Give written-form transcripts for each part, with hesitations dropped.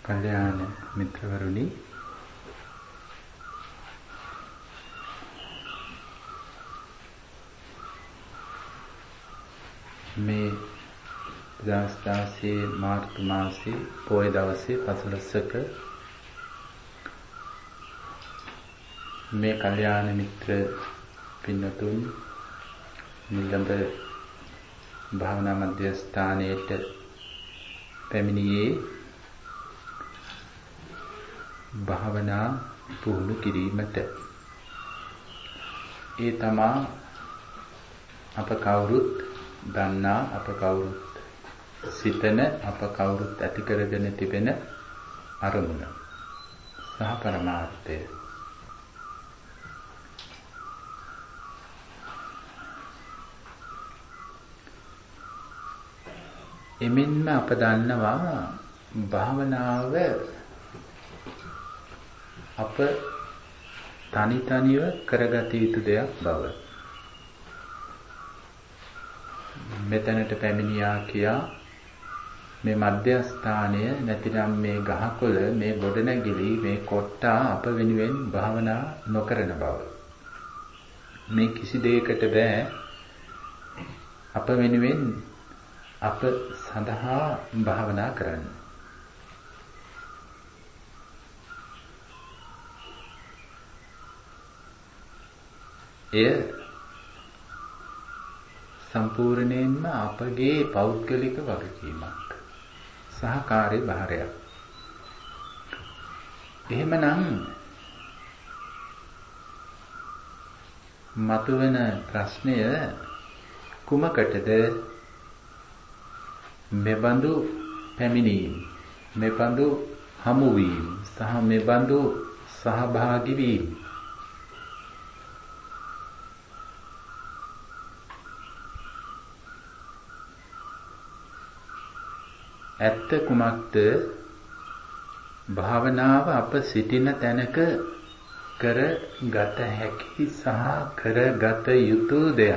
කල්යාණ මිත්‍රවරුනි, මේ 2016 මාර්තු මාසයේ පොය දවසේ පසළොස්වක මේ කල්යාණ මිත්‍ර පින්වතුන් නිලඹ භාවනා මධ්‍යස්ථානයේට පැමිණියේ භාවනා පුහුණු කිරීමට. ඒ තමා අප කවුරුත් දන්නා, අප කවුරුත් සිතන, අප කවුරුත් ඇති කරගෙන තිබෙන අරමුණ සහ පරමාර්ථය. එමෙන්ම අප දන්නවා භාවනාව අප තනිව කරගත යුතු දෙයක් බව. මෙතනට පැමිණියා කියා මේ මධ්‍යස්ථානය නැතිනම් මේ ගහකොළ, මේ ගොඩනැගිලි, මේ කොට්ටා අප වෙනුවෙන් භාවනා නොකරන බව. මේ කිසි දෙයකට බෑ අප වෙනුවෙන් අප සඳහා භාවනා කරන්න. එය සම්පූර්ණයෙන්ම අපගේ පෞද්ගලික වගකීමක් සහ කාර්යභාරයක්. එහෙමනම් මතුවෙන ප්‍රශ්නය කුමකටද? මෙබඳු පැමිණීම, මෙබඳු හමුවීම සහ මෙබඳු සහභාගී වීම. ඇත්ත කුමක්ද? භාවනාව අප සිටින තැනක කරගත හැකි සහ කරගත යුතු දෙයක්.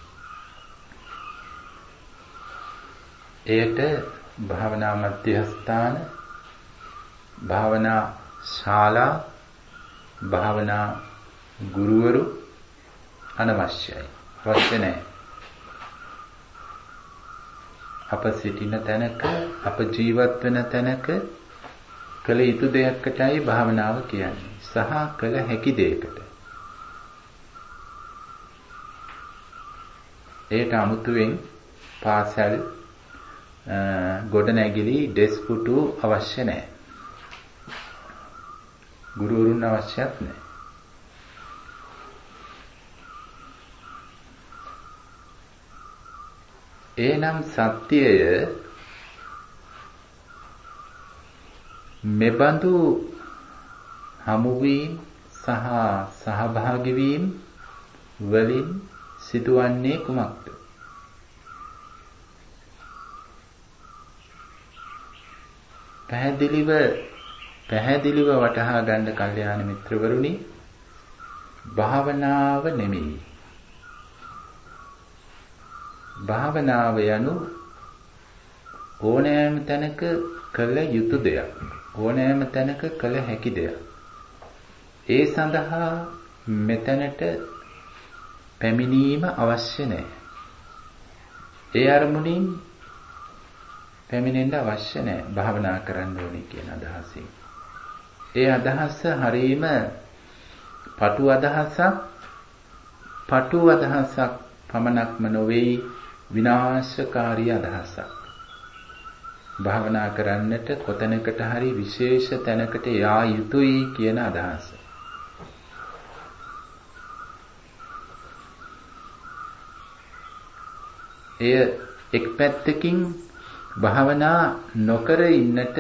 එයට භාවනා මධ්‍යස්ථාන, භාවනා ශාලා, භාවනා ගුරුවරු අනවශ්‍යයි. අවශ්‍ය නැහැ. අප සිටින තැනක, අප ජීවත් වෙන තැනක කළ යුතු දෙයකටයි භාවනාව කියන්නේ, සහ කළ හැකි දෙයකට. ඒට අමුතුවෙන් පාසල්, ගොඩනැගිලි, ඩෙස්ක් පුටු අවශ්‍ය නැහැ. ගුරුවරුන් අවශ්‍යත් නැහැ. එනම් සත්‍යය මෙබඳු හමුවීම සහ සහභාගී වීම වලින් සිදුවන්නේ කුමක්ද? පැහැදිලිව වටහා ගන්න කල්යාණ මිත්‍රවරුනි, භාවනාව නෙමෙයි. භාවනාව යනු ඕනෑම තැනක කළ යුතු දෙයක්, ඕනෑම තැනක කළ හැකි දෙයක්. ඒ සඳහා මෙතැනට පැමිණීම අවශ්‍ය නැහැ. ඒ අරමුණින් පැමිණෙන්න අවශ්‍ය නැහැ භාවනා කරන්න ඕනේ කියන අදහසින්. ඒ අදහස හරීම පටු අදහසක් පමණක්ම නොවේ, විනාශකාරී අදහසක්. භාවනා කරන්නට කොතැනකට හරි විශේෂ තැනකට යා යුතුයි කියන අදහස. එය එක් පැත්තකින් භාවනා නොකර ඉන්නට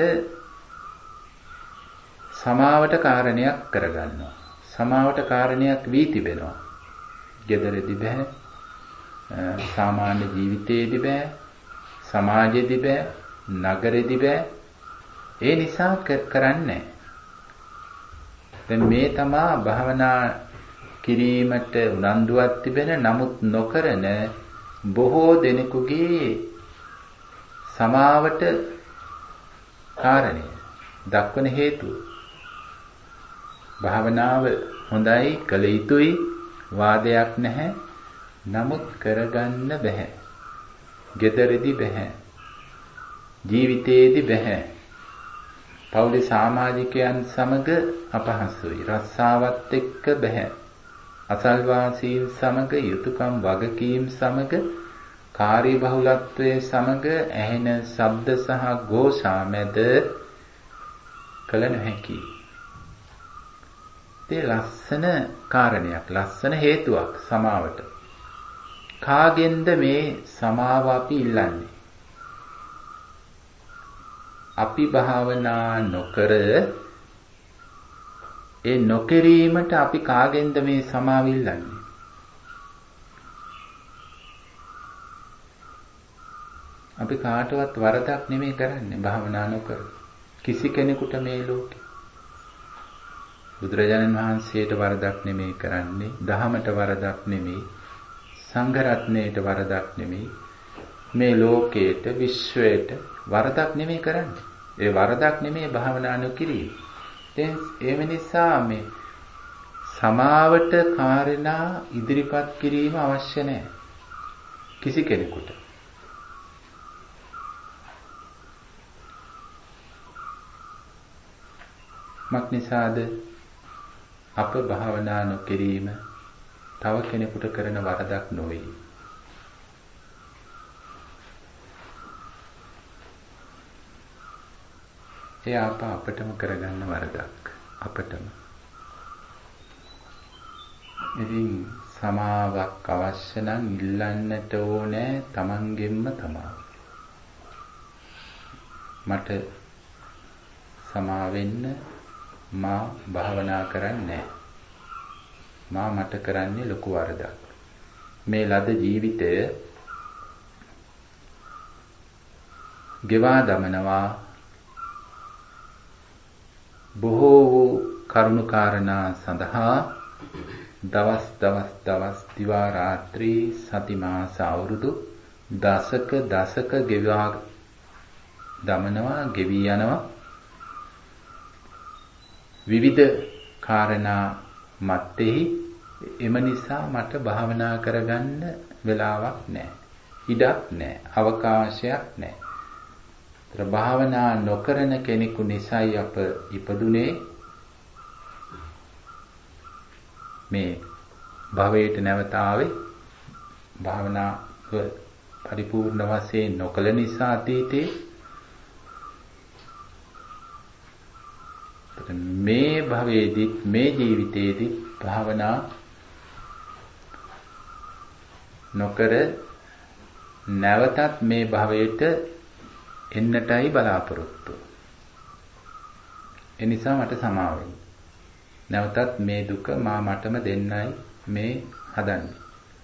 සමාවට කාරණයක් කරගන්නවා. සමාවට කාරණයක් වී තිබෙනවා. ගෙදරදී බෑ, සාමාන්‍ය ජීවිතයේදී බෑ, සමාජයේදී බෑ, නගරෙදී බෑ. ඒ නිසා කරන්නේ. දැන් මේ තමා භාවනා කිරීමට උනන්දුවක් තිබෙන, නමුත් නොකරන බොහෝ දෙනෙකුගේ සමාවට කාරණය. දක්වන හේතුව. භාවනාව හොඳයි, කළ යුතුයි, වාදයක් නැහැ. නමුත් කරගන්න බැහැ. ගෙදරදී බැහැ. ජීවිතයේදී බැහැ. පවුලේ සමාජිකයන් සමග අපහසුයි. රස්සාවත් එක්ක බැහැ. අසල්වාසීන් සමග යුතුයකම් වගකීම් සමග කාර්යබහුලත්වයේ සමග ඇහෙන ශබ්ද සහ ഘോഷා මැද කල නොහැකි. ඒ ලස්සන කාරණයක්, ලස්සන හේතුවක් සමාවට. කාගෙන්ද මේ සමාව අපි ඉල්ලන්නේ? අපි භාවනා නොකර ඒ නොකිරීමට අපි කාගෙන්ද මේ සමාව ඉල්ලන්නේ? අපි කාටවත් වරදක් නෙමෙයි කරන්නේ භාවනා නොකර. කිසි කෙනෙකුට මේ ලෝකේ බුදුරජාණන් වහන්සේට වරදක් නෙමෙයි කරන්නේ, දහමට වරදක් නෙමෙයි, සංඝ රත්නයට වරදක් නෙමෙයි, මේ ලෝකයට, විශ්වයට වරදක් නෙමෙයි කරන්නේ. ඒ වරදක් නෙමෙයි භාවනා නොකිරීම. ඒ නිසා මේ සමාවට කාරණා ඉදිරිපත් කිරීම අවශ්‍ය නැහැ කිසි කෙනෙකුට. මක් නිසාද අප භාවනා නොකිරීම තව කෙනෙකුට කරන වරදක් නොවේ. ඒ අපටම කරගන්න වරදක්. අපටම. ඉතින් සමාවක් අවශ්‍ය නම් ඉල්ලන්නට ඕනේ තමන්ගෙන්ම තමයි. මට සමාවෙන්න, මා භාවනා කරන්නේ මට කරන්නේ ලොකු වරදක්. මේ ලද ජීවිතය ගෙවා දමනවා බොහෝ වූ කරුණු කාරණා සඳහා දවස් දිවා රාත්‍රී සති මාස අවුරුදු දසක ගෙවා දමනවා, ගෙවි යනවා. විවිධ කාරණා මැත්තේහි එම නිසා මට භාවනා කරගන්න වෙලාවක් නැහැ. ඉඩක් නැහැ. අවකාශයක් නැහැ. ඒතර භාවනා නොකරන කෙනෙකු නිසායි අප ඉපදුනේ මේ භවයට නැවත ආවේ. භාවනාව පරිපූර්ණ වශයෙන් නොකළ නිසා අතීතේ මේ භවයේදීත් මේ ජීවිතයේදීත් භාවනා නොකර නැවතත් මේ භවයට එන්නටයි බලාපොරොත්තු. ඒ නිසා මට සමාව වෙන්න. නැවතත් මේ දුක මටම දෙන්නයි මේ හදන්නේ.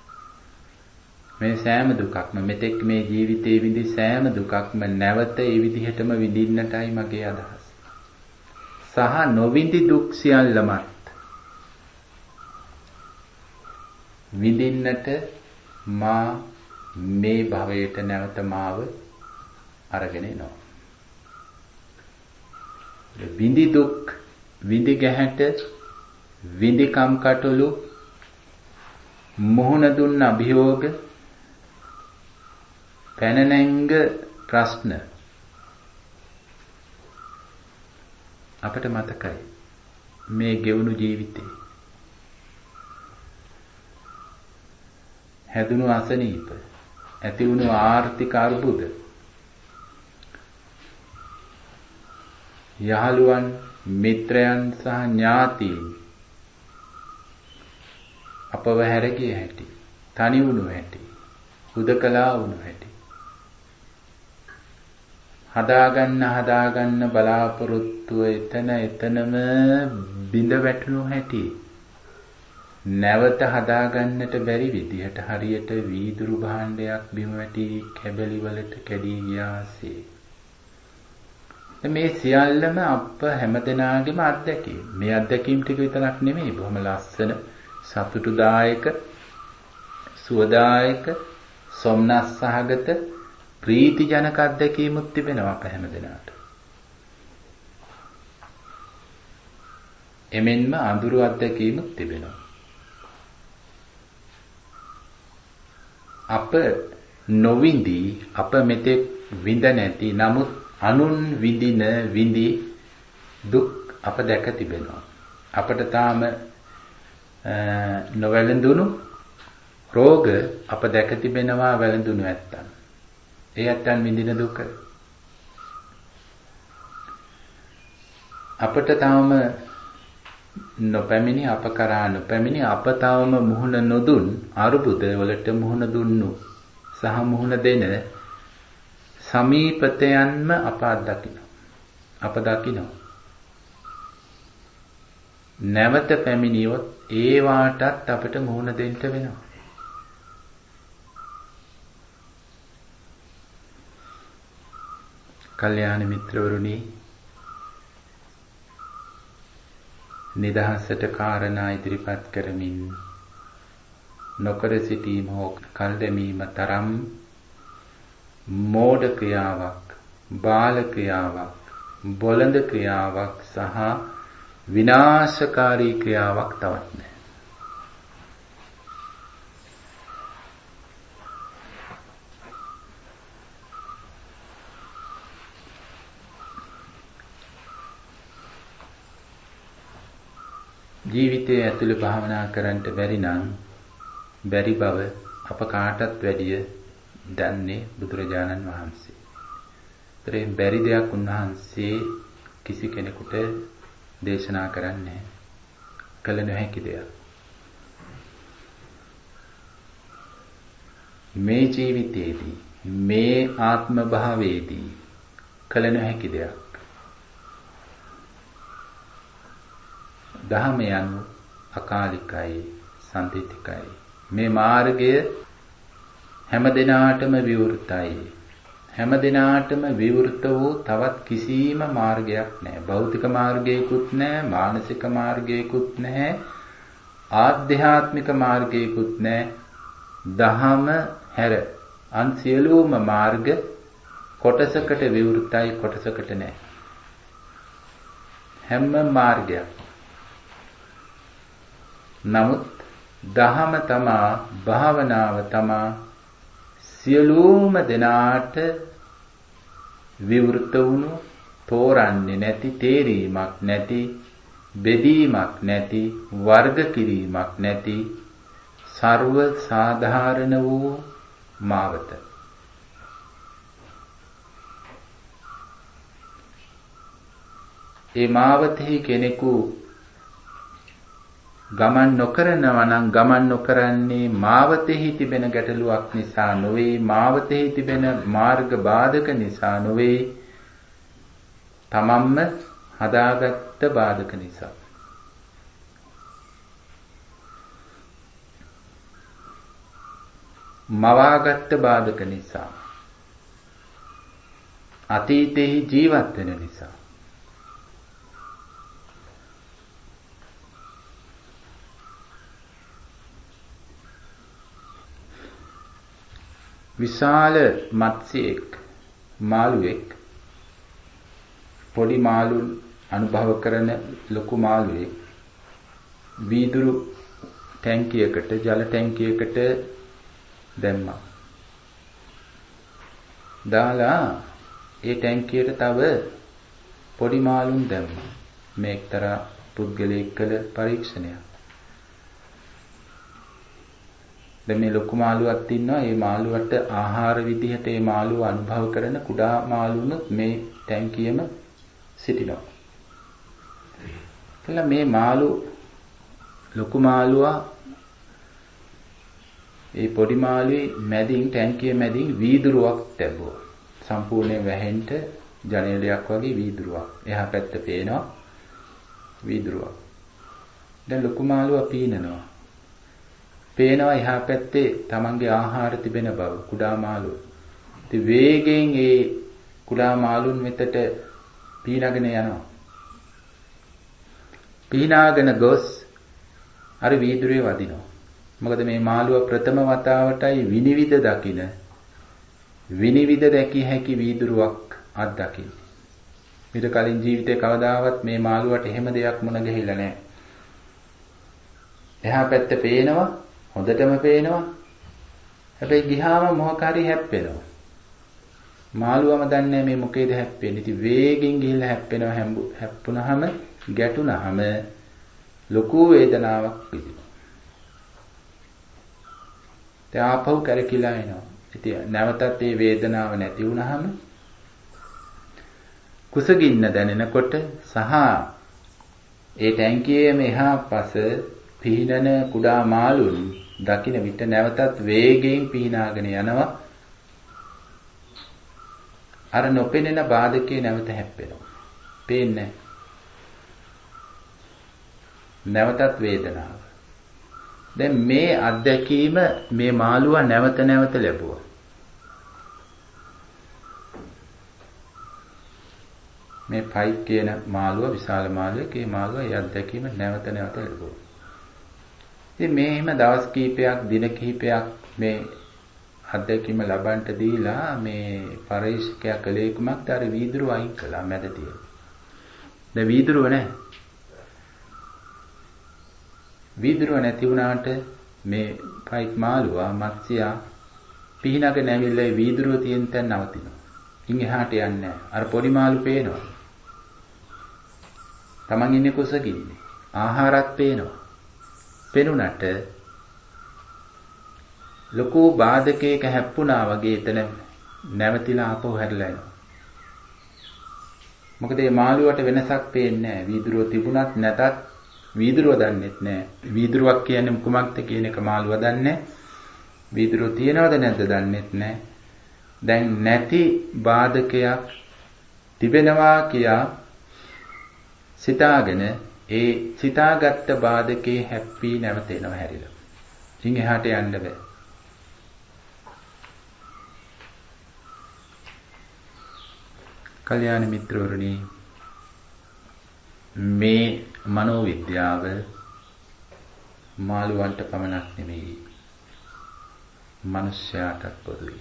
මේ සෑම දුකක්ම මෙතෙක් මේ ජීවිතේ විඳි සෑම දුකක්ම නැවත ඒ විදිහටම විඳින්නටයි මගේ අදහස. සහ නොවිඳි දුක් සියල්ලමත් විඳින්නට මා මේ භවයට නැවත මාව අරගෙන එනවා. විඳි දුක්, විඳි ගැහැට, විඳි කම්කටොළු, මොහොන දුන්න අභියෝග, පැන නැංග ප්‍රශ්න අපට මතකයි මේ ගෙවුණු ජීවිතේ. හැදුණු අසනීප, ඇති වුණු ආර්ථික අර්බුද, යහළුවන්, මිත්‍රයන් සහ ඥාතීන් අපව හැරගිය හැටි, තනි වුණු හැටි, හුදකලා වුණු හැටි, හදාගන්න බලාපොරොත්තුව එතනම බිඳ වැටුණු හැටි, නැවත හදාගන්නට බැරි විදිහට හරියට වීදුරු භාණ්ඩයක් බිම වැටි කැබලි වලට කැඩී ගියාසේ. මේ සියල්ලම අප හැමදෙනාගේම අත්දැකීම්. මේ අත්දැකීම් ටික විතරක් නෙමෙයි, බොහොම ලස්සන, සතුටුදායක, සුවදායක, සොම්නස් සහගත, ප්‍රීතිජනක අත්දැකීමුත් තිබෙනවා අප හැමදෙනාට. එමෙන්ම අඳුරු අත්දැකීමක් තිබෙනවා. අප නොවිඳි අප මෙතෙක් විඳ නැති නමුත් අනුන් විඳින විඳි දුක් අප දැක තිබෙනවා. අපට තාම නොවැළඳුණු රෝග අප දැක තිබෙනවා වැළඳුණු ඇත්තන්. ඒ ඇත්තන් විඳින දුක අපට තාම නොපැමිණි අප කරා නොපැමිණි අප තාම මුහුණ නොදුන් අරුබුද වලට මුහුණ දුන්නු සහ මුහුණ දෙන සමීපතයන්ම අප අත්දකිනවා. අප දකිනවා. නැවත පැමිණියොත් ඒ වාටත් අපට මුහුණ දෙන්න වෙනවා. කල්යාණ මිත්‍රවරුනි, නිදහසට කාරණා ඉදිරිපත් කරමින් නොකර සිටීම හෝ කල් දැමීම තරම් මෝඩ ක්‍රියාවක්, බාල ක්‍රියාවක්, බොළඳ ක්‍රියාවක් සහ විනාශකාරී ක්‍රියාවක් තවත් නැහැ. ජීවිතයේ ඇතුළේ භාවනා කරන්නට බැරි නම් බැරි බව අප කාටත් වැඩිය දන්නේ බුදුරජාණන් වහන්සේ. ඒතරේ බැරි දෙයක් උන්වහන්සේ කිසි කෙනෙකුට දේශනා කරන්නේ කළ නොහැකි දෙයක්. මේ ජීවිතයේදී මේ ආත්ම භාවයේදී කළ නොහැකි දෙයක්. දහම යනු අකාලිකයි, සම්පිතිකයි. මේ මාර්ගය හැම දිනාටම විවෘතයි. හැම දිනාටම විවෘත වූ තවත් කිසිම මාර්ගයක් නැහැ. භෞතික මාර්ගයකුත් නැහැ, මානසික මාර්ගයකුත් නැහැ, ආධ්‍යාත්මික මාර්ගයකුත් නැහැ. දහම හැර අන් සියලුම මාර්ග කොටසකට විවෘතයි, කොටසකට නැහැ. හැම මාර්ගයක්. නමුත් දහම තමා, භාවනාව තමා සියලුම දෙනාට විවෘත වුණු, තෝරන්නේ නැති, තේරීමක් නැති, බෙදීමක් නැති, වර්ග කිරීමක් නැති සර්ව සාධාරණ වූ මාවත. ඒ මාවතෙහි කෙනෙකු ගමන් නොකරනවා නම් ගමන් නොකරන්නේ මාවතෙහි තිබෙන ගැටලුවක් නිසා නොවේ, මාවතෙහි තිබෙන මාර්ග බාධක නිසා නොවේ, තමන්ම හදාගත්ත බාධක නිසා. මවාගත්ත බාධක නිසා, අතීතෙහි ජීවත් වෙන නිසා. විශාල මත්ස්‍යයෙක්, මාළුවෙක්, පොඩි මාළුන් අනුභව කරන ලොකු මාළුවෙක් වීදුරු ටැංකියකට, ජල ටැංකියකට දැම්මා. දාලා ඒ ටැංකියට තව පොඩි මාළුන් දැම්මා. මේ එක්තරා පුද්ගලයෙක් කළ පරීක්ෂණයක්. දැන් මේ ලොකු මාළුවක් ඉන්නවා. මේ මාළුවට ආහාර විදිහට මේ මාළුව අනුභව කරන කුඩා මාළුනුත් මේ ටැංකියෙම සිටිනවා. එතන මේ මාළු ලොකු මාළුවා ඒ පොඩි මාළුවේ මැදින්, ටැංකිය මැදින් වීදුරුවක් තැබුවා. සම්පූර්ණයෙන් වැහෙන්න ජනේලයක් වගේ වීදුරුවක්. එහා පැත්ත පේනවා වීදුරුවක්. දැන් ලොකු මාළුවා පීනනවා. පේනවා එහා පැත්තේ තමන්ගේ ආහාර තිබෙන බව කුඩා මාළුව. ඉතින් වේගයෙන් ඒ කුඩා මාළුන් වෙතට පීනගෙන යනවා. පීනාගෙන ගොස් අර වීදුරුවේ වදිනවා. මොකද මේ මාළුව ප්‍රථම වතාවටයි විනිවිද දකින, විනිවිද දැකිය හැකි වීදුරුවක් අත්දකින්නේ. ඊට කලින් ජීවිතේ කවදාවත් මේ මාළුවට එහෙම දෙයක් මුණ ගැහිලා නැහැ. එහා පැත්ත පේනවා, හොඳටම පේනවා. හැබැයි ගිහාම මොකක් හරි හැප්පෙනවා. මාළුවම දන්නේ මේ මොකේද හැප්පෙන්නේ. ඉතින් වේගෙන් ගිහිල්ලා හැප්පෙනවා. හැප්පුණාම ගැටුණාම ලොකු වේදනාවක් විඳිනවා. දැන් ආපහු කරකිලා එනවා. ඉතින් නැවතත් මේ වේදනාව නැති වුණාම කුසගින්න දැනෙනකොට සහ ඒ ටැංකියේ මෙහා පස පීනන කුඩා මාළුන් දකින්න විට නැවතත් වේගයෙන් පීනාගෙන යනවා. අර නොපෙනෙන බාධකේ නැවත හැප්පෙනවා. පේන්නේ නැවතත් වේදනාව. දැන් මේ අත්දැකීම මේ මාළුවා නැවත නැවත ලැබුවා. මේ පයිප් කියන මාළුවා විශාල මාළුවෙක්. ඒ මාළුවා ඒ අත්දැකීම නැවත නැවත ලැබුවා. ඉතින් මේ එහෙම දවස් කිහිපයක් දින කිහිපයක් මේ අත්දැකීම ලබන්නට දීලා මේ පරීක්ෂකයා කලේ කුමක්ද අර වීදුරුව අයින් කළා මැද තියෙන. දැන් වීදුරුව නැහැ. වීදුරුව නැති වුණාට මේ පයිප් මාළුවා මත්ස්‍යයා පිහිනගෙන ඇවිල්ලා වීදුරුව තියෙන තැන නවතිනවා. ඉන් එහාට යන්නේ නැහැ. අර පොඩි මාළු පේනවා. Taman ඉන්නේ කුසගින්නේ. ආහාරත් පේනවා. පෙනුනට ලොකු බාධකයක හැප්පුණා වගේ එතන නැවතිලා ආපහු හැරිලා එනවා. මොකද මේ මාළුවට වෙනසක් පේන්නේ නැහැ. වීදුරුව තිබුණත් නැතත් වීදුරුව දන්නෙත් නැහැ. වීදුරුවක් කියන්නේ කුමක්ද කියන එක මාළුව දන්නේ නැහැ. වීදුරුව තියනවද නැද්ද දන්නෙත් නැහැ. දැන් නැති බාධකයක් තිබෙනවා කියා සිතාගෙන ඒ සිතාගත්ත බාධකේ හැප්පී නැවත එනවා හැරිලා. ඉතින් එහාට යන්න බෑ. කල්‍යාණ මිත්‍රවරුනි මේ මනෝවිද්‍යාව මාළුවන්ට පමණක් නෙමෙයි මනුෂ්‍යයාටත් පොදුයි.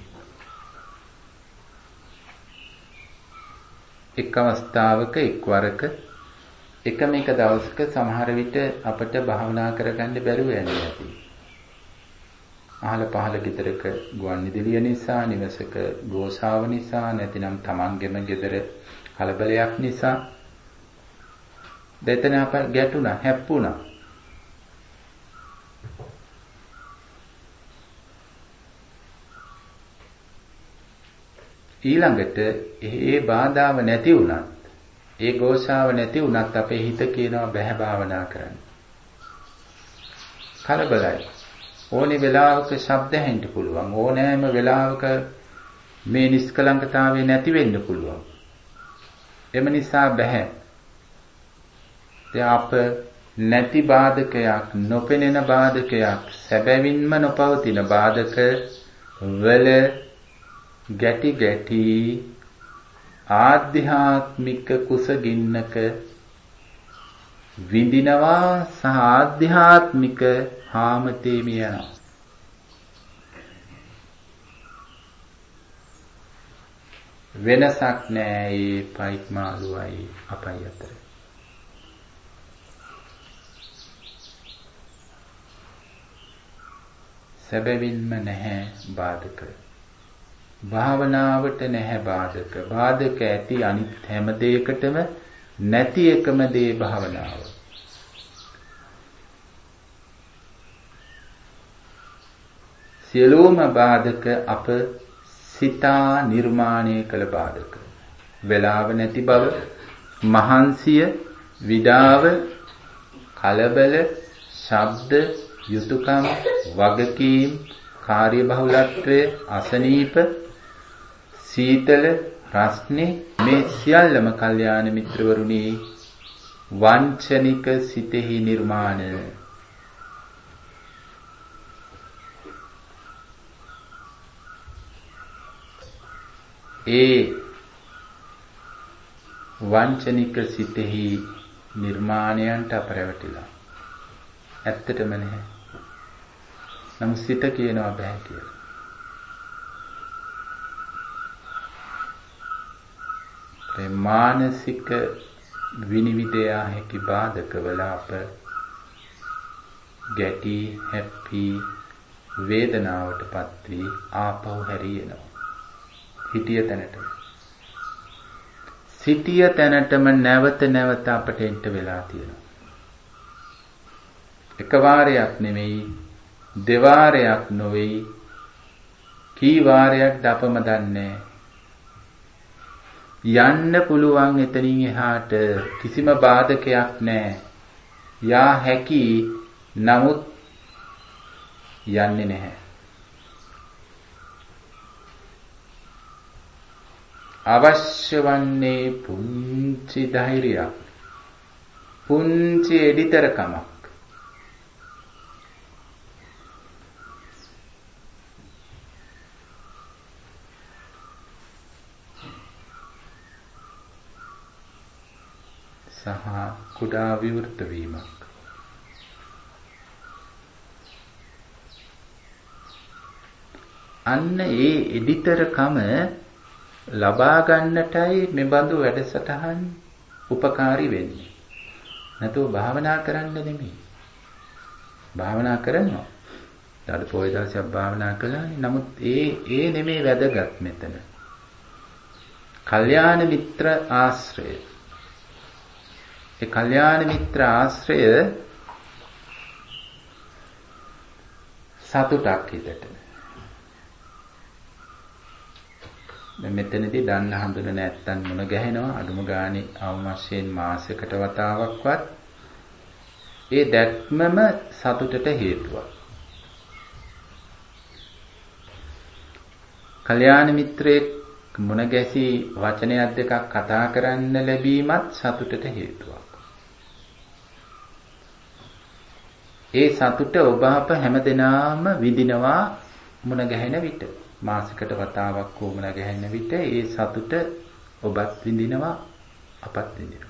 එක් අවස්ථාවක එක්වරක එකම එක දවසක සමහර විට අපට භාවනා කරගන්න බැරුව යන්නේ නැති. අහල පහල ගෙදරක ගුවන් විදුලිය නිසා, නිවසක ගෝසාව නිසා, නැතිනම් තමන්ගෙම ගෙදර කලබලයක් නිසා දෙතන අප ගැටුණා, හැප්පුණා. ඊළඟට ඒ බාධාව නැති වුණත්, ඒ ගෝසාව නැති වුණත් අපේ හිත කියනවා බෑ භාවනා කරන්න. කලබලයි. ඕනේ වෙලාවක ශබ්ද ඇහෙන්න පුළුවන්. ඕනෑම වෙලාවක මේ නිස්කලංකතාවය නැති වෙන්න පුළුවන්. එම නිසා බෑ. අප නැති බාධකයක්, නොපෙනෙන බාධකයක්, සැබවින්ම නොපවතින බාධක වල ගැටි ගැටි ආධ්‍යාත්මික කුසගින්නක විඳිනවා සහ ආධ්‍යාත්මික හාමතේම යනවා. වෙනසක් නෑ මේ පයිප් මාළුවයි අපයි අතර. සැබවින්ම නැහැ බාධක. භාවනාවට නැහැ බාධක. බාධක ඇති අනිත් හැම දෙයකටම නැති එකම දේ භාවනාව. සියලුම බාධක අප සිතා නිර්මාණය කළ බාධක. වේලාව නැති බව, මහන්සිය, විඩාව, කලබල, ශබ්ද, යුතුයකම්, වගකීම්, කාර්යබහුලත්වය, අසනීප, සීතල, රස්නේ මේ සියල්ලම කල්යාණ මිත්‍රවරුනි වංචනික සිතෙහි නිර්මාණය. ඒ වංචනික සිතෙහි නිර්මාණයන්ට අපරවටිලා ඇත්තටම නැහැ. නමුත් සිත කියනවා බෑ කියලා. මානසික විනිවිදයා හැකි බාධකවල අප ගැටි හැපි වේදනාවටපත් වී ආපහු හැරියනවා. හිටිය තැනටම නැවත නැවත අපට එන්න වෙලා තියෙනවා. එක වාරයක් නෙමෙයි, දෙවාරයක් නොවේයි, කී වාරයක්ද අපම දන්නේ. යන්න පුළුවන් එතනින් එහාට කිසිම බාධකයක් නැහැ. යා හැකි, නමුත් යන්නේ නැහැ. අවශ්‍ය වන්නේ පුංචි ධෛර්යයක්, පුංචි එඩිතරකමක්. සහ කුඩා විවෘත වීමක්. අන්න ඒ එඩිතරකම ලබා ගන්නටයි මෙබඳු වැඩසටහන් උපකාරී වෙන්නේ. නැතුව භාවනා කරන්න නෙමෙයි. භාවනා කරනවා. ඊට පොය දවසක් භාවනා කළානේ. නමුත් ඒ නෙමෙයි වැදගත් මෙතන. කල්යාණ මිත්‍ර ආශ්‍රය. ඒ කල්යාණ මිත්‍ර ආශ්‍රය සතුටක් හිතට. මෙතනදී දන්න හඳුන නැත්තන් මුණ ගැහෙනවා. අඩුම ගානේ අවමස්යෙන් මාසයකට වතාවක්වත් ඒ දැක්මම සතුටට හේතුවක්. කල්යාණ මිත්‍රයෙක් මුණ ගැසී වචනයක් දෙකක් කතා කරන්න ලැබීමත් සතුටට හේතුවක්. ඒ සතුට ඔබ අප හැමදෙනාම විඳිනවා මුණ ගැහෙන විට. මාසයකට වතාවක් මුණ ගැහෙන විට ඒ සතුට ඔබත් විඳිනවා, අපත් විඳිනවා.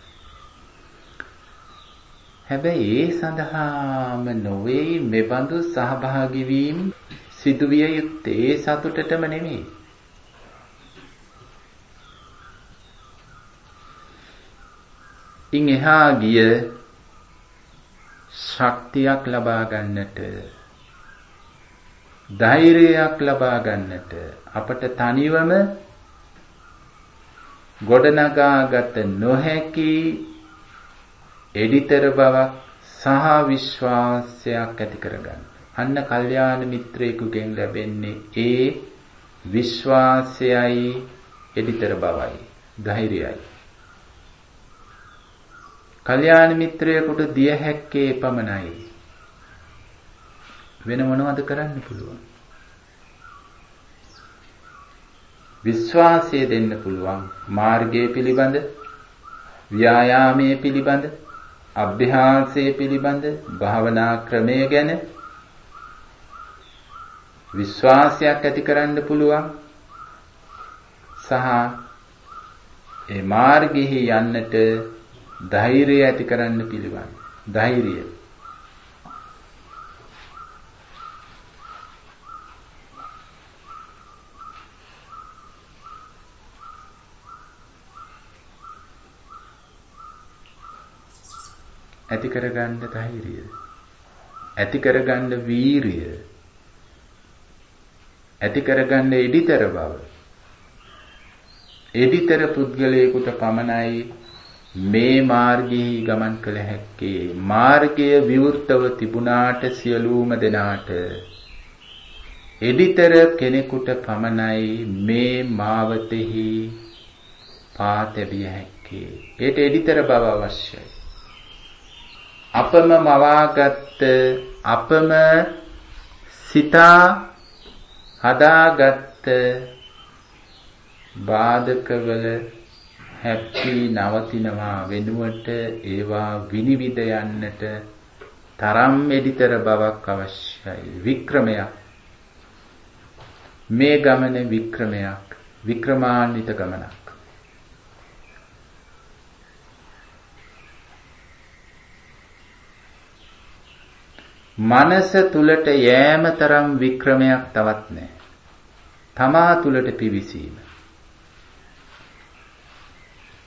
හැබැයි ඒ සඳහාම නොවේ මෙබඳු සහභාගී වීම සිදුවිය යුත්තේ. ඒ සතුටටම නෙමෙයි. ඉන් එහා ගිය ශක්තියක් ලබා ගන්නට, ධෛර්යයක් ලබා ගන්නට අපට තනිවම ගොඩනගාගත නොහැකි එඩිතර බවක් සහ විශ්වාසයක් ඇති කරගන්න. අන්න කල්යාණ මිත්‍රයෙකුගෙන් ලැබෙන්නේ ඒ විශ්වාසයයි, එඩිතර බවයි, ධෛර්යයයි. කල්යාණ මිත්‍රයෙකුට දිය හැක්කේ පමණයි. වෙන මොනවද කරන්න පුළුවන්? විශ්වාසය දෙන්න පුළුවන්. මාර්ගය පිළිබඳ, ව්‍යායාමයේ පිළිබඳ, අභ්‍යාසයේ පිළිබඳ, භාවනා ක්‍රමය ගැන විශ්වාසයක් ඇති කරන්න පුළුවන්. සහ ඒ මාර්ගෙහි යන්නට ධෛර්යය ඇති කරන්න පිළිවන්. ධෛර්යය. ඇති කරගන්න ධෛර්යය. ඇති කරගන්න වීරිය. ඇති කරගන්න එඩිතර බව. එඩිතර පුද්ගලයෙකුට පමණයි මේ මාර්ගයේ ගමන් කළ හැක්කේ. මාර්ගය විවෘතව තිබුණාට සියලුම දෙනාට එඩිතර කෙනෙකුට පමණයි මේ මාවතෙහි පා තැබිය හැක්කේ. ඒට එඩිතර බව අවශ්‍යයි. අපම මවාගත්, අපම සිතා හදාගත් බාධකවල හැප්පි නවතිනවා වෙනුවට ඒවා විනිවිද යන්නට තරම් එඩිතර බවක් අවශ්‍යයි. වික්‍රමයක්. මේ ගමන වික්‍රමයක්. වික්‍රමාන්විත ගමනක්. මනස තුලට යෑම තරම් වික්‍රමයක් තවත් නැහැ. තමා තුලට පිවිසීම.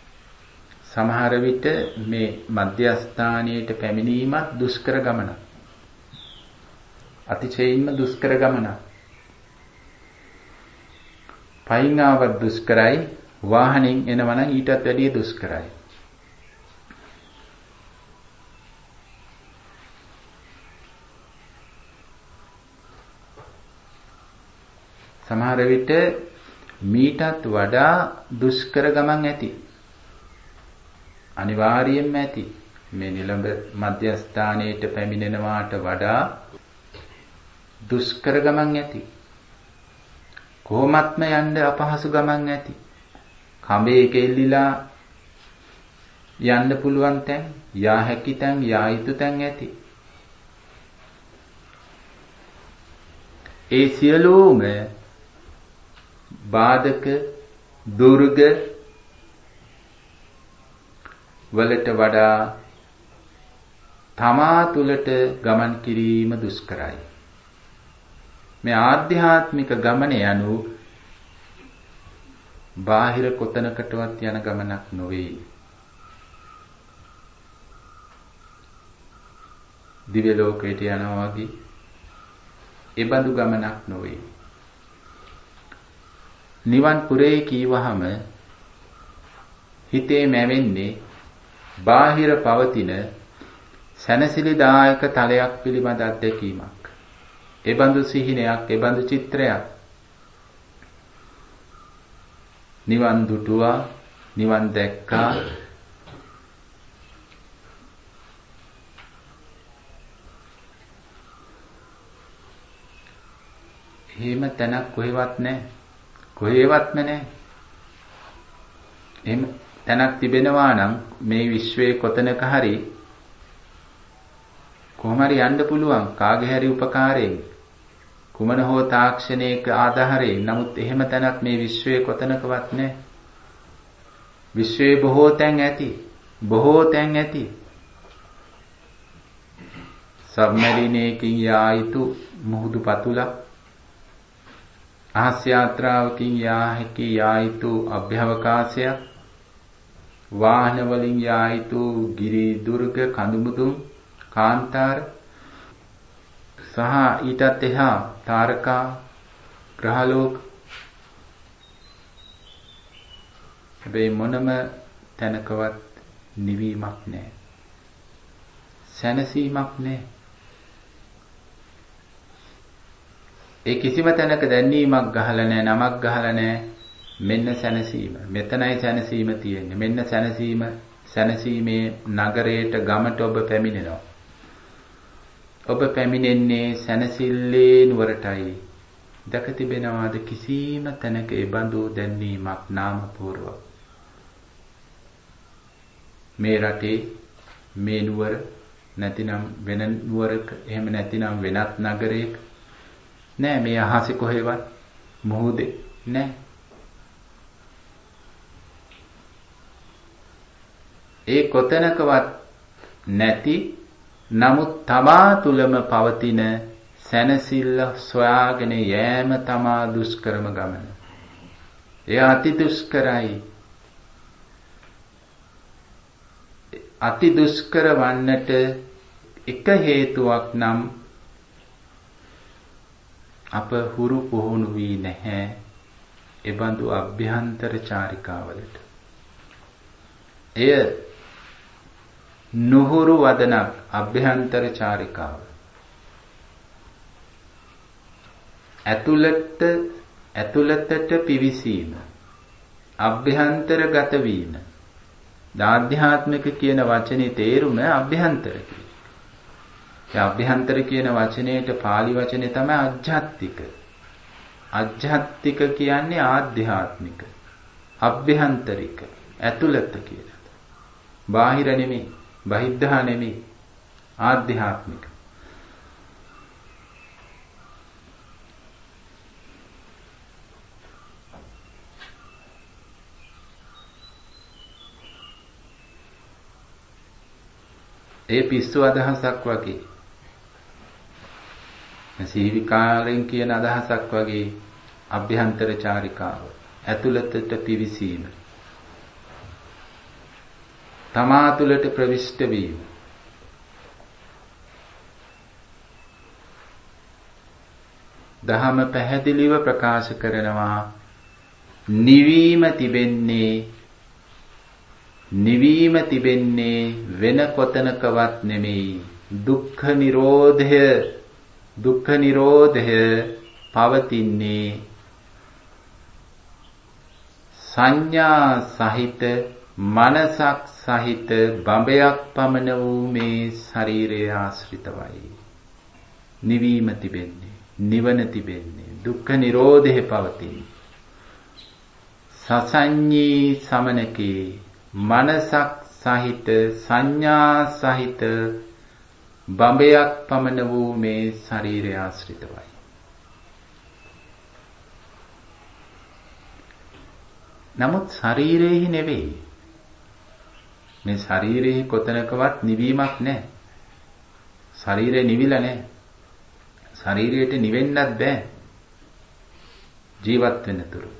සමහර විට මේ මධ්‍යස්ථානයට පැමිණීමත් දුෂ්කර ගමනක්. අතිශයින්ම දුෂ්කර ගමනක්. පයින් ආවත් දුෂ්කරයි, වාහනෙන් එනවා නම් ඊටත් වැඩිය දුෂ්කරයි. සමහර විට මීටත් වඩා දුෂ්කර ගමන් ඇති. අනිවාර්යයෙන්ම ඇති. මේ නිලඹ මධ්‍යස්ථානයට පැමිණෙනවාට වඩා දුෂ්කර ගමන් ඇති. කොහොමත්ම යන්න අපහසු ගමන් ඇති. කඹේ කෙල්ලිලා යන්න පුළුවන් තැන්, යා හැකි තැන්, යා යුතු තැන් ඇති. ඒ සියලුම බාධක දුර්ග වලට වඩා තමා තුළට ගමන් කිරීම දුෂ්කරයි. මේ ආධ්‍යාත්මික ගමන යනු බාහිර කොතනකටවත් යන ගමනක් නොවේ. දිව්‍ය ලෝකයට යනවා වගේ එබඳු ගමනක් නොවේ. නිවන් පුරේ කීවහම හිතේ මැවෙන්නේ බාහිර පවතින සැනසිලිදායක තලයක් පිළිබඳ අත්දැකීමක්. එබඳු සිහිනයක්, එබඳු චිත්‍රයක්. නිවන් දුටුවා, නිවන් දැක්කා. එහෙම තැනක් කොහෙවත් නැහැ. කොහෙවත්ම නැහැ. එහෙම තැනක් තිබෙනවා නම් මේ විශ්වයේ කොතනක හරි කොහොම හරි යන්න පුළුවන් කාගේ හරි උපකාරයෙන්, කුමන හෝ තාක්ෂණයක ආධාරයෙන්. නමුත් එහෙම තැනක් මේ විශ්වයේ කොතනකවත් නැහැ. විශ්වයේ බොහෝ තැන් ඇති. බොහෝ තැන් ඇති. සබ්මැරිනයකින් යා යුතු මුහුදු පතුලක්, අහස් යාත්‍රාවකින් යා හැකි යා යුතු අභ්‍යවකාශයක්, වාහන වලින් යා යුතු ගිරි දුර්ග, කඳුමුදුන්, කාන්තාර සහ ඊටත් එහා තාරකා, ග්‍රහලෝක. හැබැයි මොනම තැනකවත් නිවීමක් නැහැ. සැනසීමක් නැහැ. ඒ කිසිම තැනක දැනීමක් ගහලා නැහැ, නමක් ගහලා නැහැ. මෙන්න සැනසීම. මෙතනයි සැනසීම තියෙන්නේ. මෙන්න සැනසීම. සැනසීමේ නගරයට, ගමට ඔබ පැමිණෙනවා. ඔබ පැමිණෙන්නේ සැනසille නුවරටයි. දැක තිබෙනවාද කිසිම තැනක ඒ බඳු දැනීමක් නාමපූර්වක? මේ රටේ මේ නුවර නැතිනම් වෙන නුවරක, එහෙම නැතිනම් වෙනත් නගරයක නෑ. මේ අහසේ කොහෙවත් මොහොතේ නෑ. ඒ කොතනකවත් නැති, නමුත් තමා තුලම පවතින සැනසෙල්ල සොයාගෙන යෑම තමා දුෂ්කරම ගමන. එය අති දුෂ්කරයි. අති දුෂ්කර වන්නට එක හේතුවක් නම් අප හුරු පුහුණු වී නැහැ එබඳු අභ්‍යන්තර චාරිකාවලට. එය නුහුරු වදනක්, අභ්‍යන්තර චාරිකාව. ඇතුළතට පිවිසීම, අභ්‍යන්තරගත වීම. ආධ්‍යාත්මික කියන වචනේ තේරුම අභ්‍යන්තර කියන. ඒ අභ්‍යන්තර කියන වචනේට පාලි වචනේ තමයි අජ්ජත්තික. අජ්ජත්තික කියන්නේ ආධ්‍යාත්මික. අභ්‍යන්තරික, ඇතුළත කියන. බාහිර නෙමෙයි, බහිද්ධා නෙමෙයි, ආධ්‍යාත්මික. ඒ පිස්සු අදහසක් වගේ, සීවිකාරෙන් කියන අදහසක් වගේ අභ්‍යන්තර චාරිකාව, ඇතුළතට පිවිසීම. තමා තුළට ප්‍රවිෂ්ඨ වීම. දහම පැහැදිලිව ප්‍රකාශ කරනවා නිවීම තිබෙන්නේ වෙන කොතනකවත් නෙමෙයි. දුක්ඛ නිරෝධය පවතින්නේ සංඥා සහිත මනසක් සහිත බඹයක් පමණ වූ මේ ශරීරය ආශ්‍රිතවයි. නිවීම තිබෙන්නේ, නිවන තිබෙන්නේ, දුක්ඛ නිරෝධය පවතින්නේ සසඤ්ඤී සමනකේ මනසක් සහිත සංඥා සහිත බඹයක් පමණ වූ මේ ශරීරය ආශ්‍රිතවයි. නමුත් ශරීරෙහි නෙවෙයි. මේ ශරීරෙහි කොතනකවත් නිවීමක් නැහැ. ශරීරය නිවිලා නැහැ. ශරීරයට නිවෙන්නත් බෑ. ජීවත් වෙන තුරු.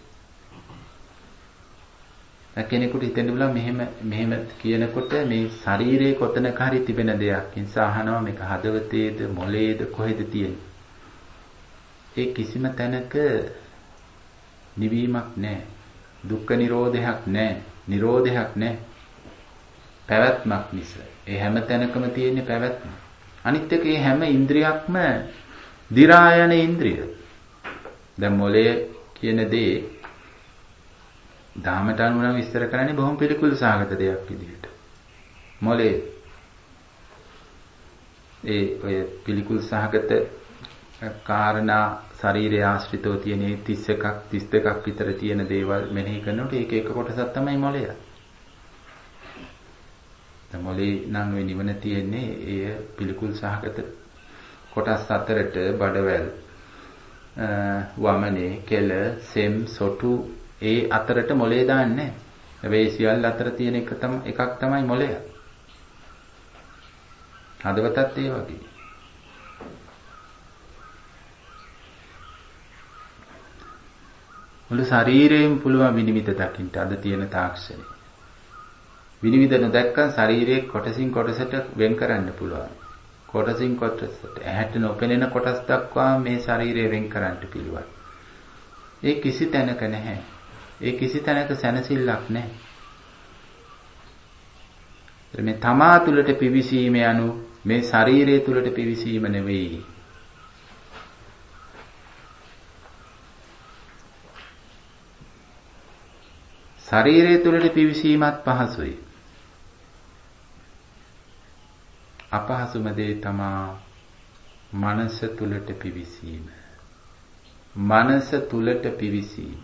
කෙනෙකුට හිතෙන්න බුණා මෙහෙම කියනකොට මේ ශරීරයේ කොතනක හරි තිබෙන දෙයක්. නිසා අහනවා මේක හදවතේද මොළයේද කොහෙද තියෙන්නේ? ඒ කිසිම තැනක නිවීමක් නැහැ. දුක්ඛ නිරෝධයක් නැහැ. නිරෝධයක් නැහැ. පැවැත්මක් නිසා. ඒ හැම තැනකම තියෙන පැවැත්ම. අනිත් එක මේ හැම ඉන්ද්‍රියක්ම දි รา යන ඉන්ද්‍රිය. දැන් මොළය කියන දේ ධාමට අනුව නම් විස්තර කරන්නේ බොහොම පිළිකුල් සාගත දෙයක් විදිහට. මොළේ ඔය පිළිකුල් සහගත කාරණා ශරීරය ආශ්‍රිතව තියෙන 31ක් 32ක් විතර තියෙන දේවල් මෙනෙහි කරනකොට ඒක එක කොටසක් තමයි මොළය. දැන් මොළේ නම් වෙ නිවන තියෙන්නේ ඒ පිළිකුල් සහගත කොටස් හතරට බඩවැල් වමනේ කෙල සෙම් සොටු ඒ අතරට මොළේ දාන්නේ. හැබැයි සියල්ල අතර තියෙන එකක් තමයි මොළය. හදවතත් ඒ වගේ. මුළු ශරීරයෙන් පුළුවන් විනිවිද දකින්න අද තියෙන තාක්ෂණය. විනිවිද නොදැක්කම ශරීරයේ කොටසින් කොටසට වෙන් කරන්න පුළුවන්. කොටසින් කොටසට ඇහැට නොපෙනෙන කොටස් දක්වා මේ ශරීරය වෙන් කරන්න පිළිවන්. ඒ කිසි තැනක නැහැ. ඒ කිසි තැනක සැනසෙල්ලක් නැහැ. මේ තමා තුළට පිවිසීම යනු මේ ශරීරය තුළට පිවිසීම නෙවෙයි. ශරීරය තුළට පිවිසීමත් පහසුයි. අපහසුම දේ තමා මනස තුළට පිවිසීම. මනස තුළට පිවිසීම.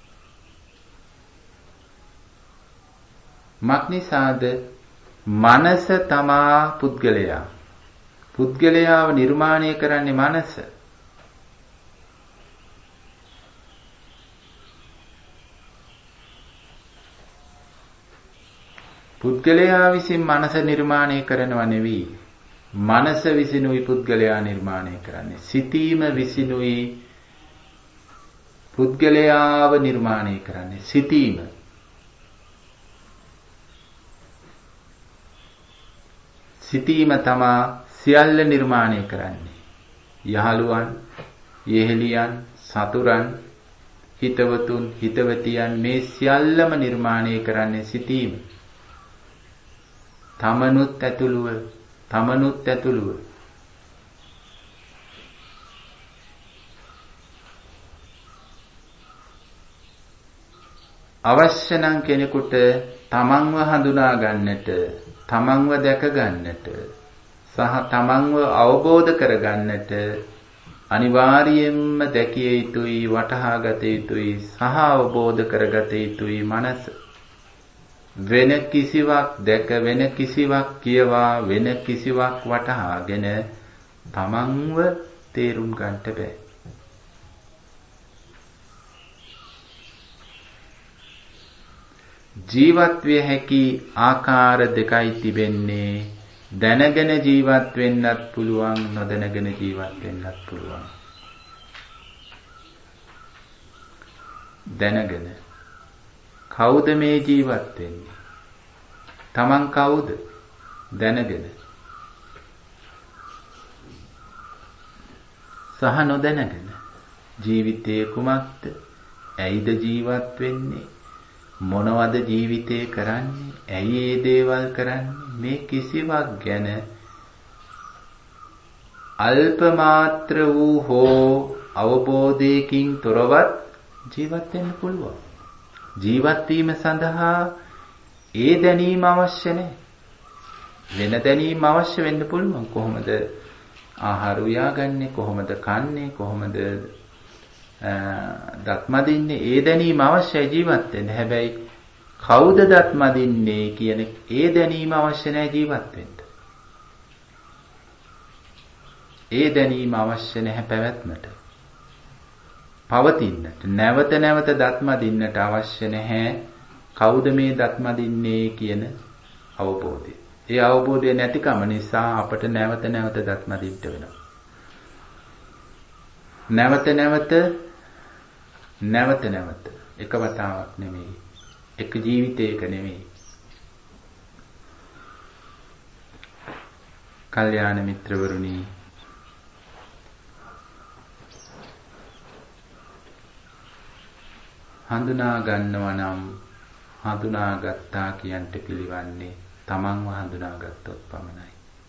මක්නිසාද මනස තමා පුද්ගලයා. පුද්ගලයාව නිර්මාණය කරන්නේ මනස. පුද්ගලයා විසින් මනස නිර්මාණය කරනව නෙවෙයි. මනස විසිනුයි පුද්ගලයා නිර්මාණය කරන්නේ. සිතීම විසිනුයි පුද්ගලයාව නිර්මාණය කරන්නේ. සිතීම. සිතීම තමා සියල්ල නිර්මාණය කරන්නේ. යහළුවන්, යෙහෙලියන්, සතුරන්, හිතවතුන්, හිතවතියන් මේ සියල්ලම නිර්මාණය කරන්නේ සිතීම. තමනුත් ඇතුළුව. අවශ්‍ය නම් කෙනෙකුට තමන්ව හඳුනා ගන්නට, තමන්ව දැක ගන්නට සහ තමන්ව අවබෝධ කර ගන්නට අනිවාර්යයෙන්ම දැකිය යුතුයි, වටහා ගත යුතුයි, සහ අවබෝධ කරගත යුතුයි මනස. වෙන කිසිවක් දැක, වෙන කිසිවක් කියවා, වෙන කිසිවක් වටහාගෙන තමන්ව තේරුම් ගන්නට බෑ. ජීවත් විය හැකි ආකාර දෙකයි තිබෙන්නේ. දැනගෙන ජීවත් වෙන්නත් පුළුවන්, නොදැනගෙන ජීවත් වෙන්නත් පුළුවන්. දැනගෙන කවුද මේ ජීවත් වෙන්නේ? තමන් කවුද දැනගෙන සහ නොදැනගෙන ජීවිතයේ කුමක්ද? ඇයිද ජීවත් වෙන්නේ? මොනවද ජීවිතේ කරන්නේ? ඇයි ඒ දේවල් කරන්නේ? මේ කිසිවක් ගැන අල්ප මාත්‍ර වූ හෝ අවබෝධයකින් තොරවත් ජීවත් වෙන්න පුළුවන්. ජීවත් වීම සඳහා ඒ දැනීම අවශ්‍ය නැහැ. වෙන දැනීම අවශ්‍ය වෙන්න පුළුවන්. කොහොමද ආහාර උයාගන්නේ? කොහොමද කන්නේ? කොහොමද දත් මදින්නේ? ඒ දැනීම අවශ්‍යයි ජීවත් වෙන්න. හැබැයි කවුද දත් මදින්නේ කියන ඒ දැනීම අවශ්‍ය නැහැ ජීවත් වෙන්න. ඒ දැනීම අවශ්‍ය නැහැ පැවැත්මට. පවතින්නට. නැවත නැවත දත් මදින්නට අවශ්‍ය නැහැ. කවුද මේ දත් මදින්නේ කියන අවබෝධය. ඒ අවබෝධය නැතිකම නිසා අපට නැවත නැවත දත් මදින්න වෙනවා. නැවත නැවත එක වතාවක් නෙමෙයි. එක ජීවිතයක නෙමෙයි. කල්යාණ මිත්‍රවරුනි, හඳුනා ගන්නවා නම් හඳුනාගත්තා කියන්ට පිළිවන්නේ තමන්ව හඳුනාගත්තොත් පමණයි.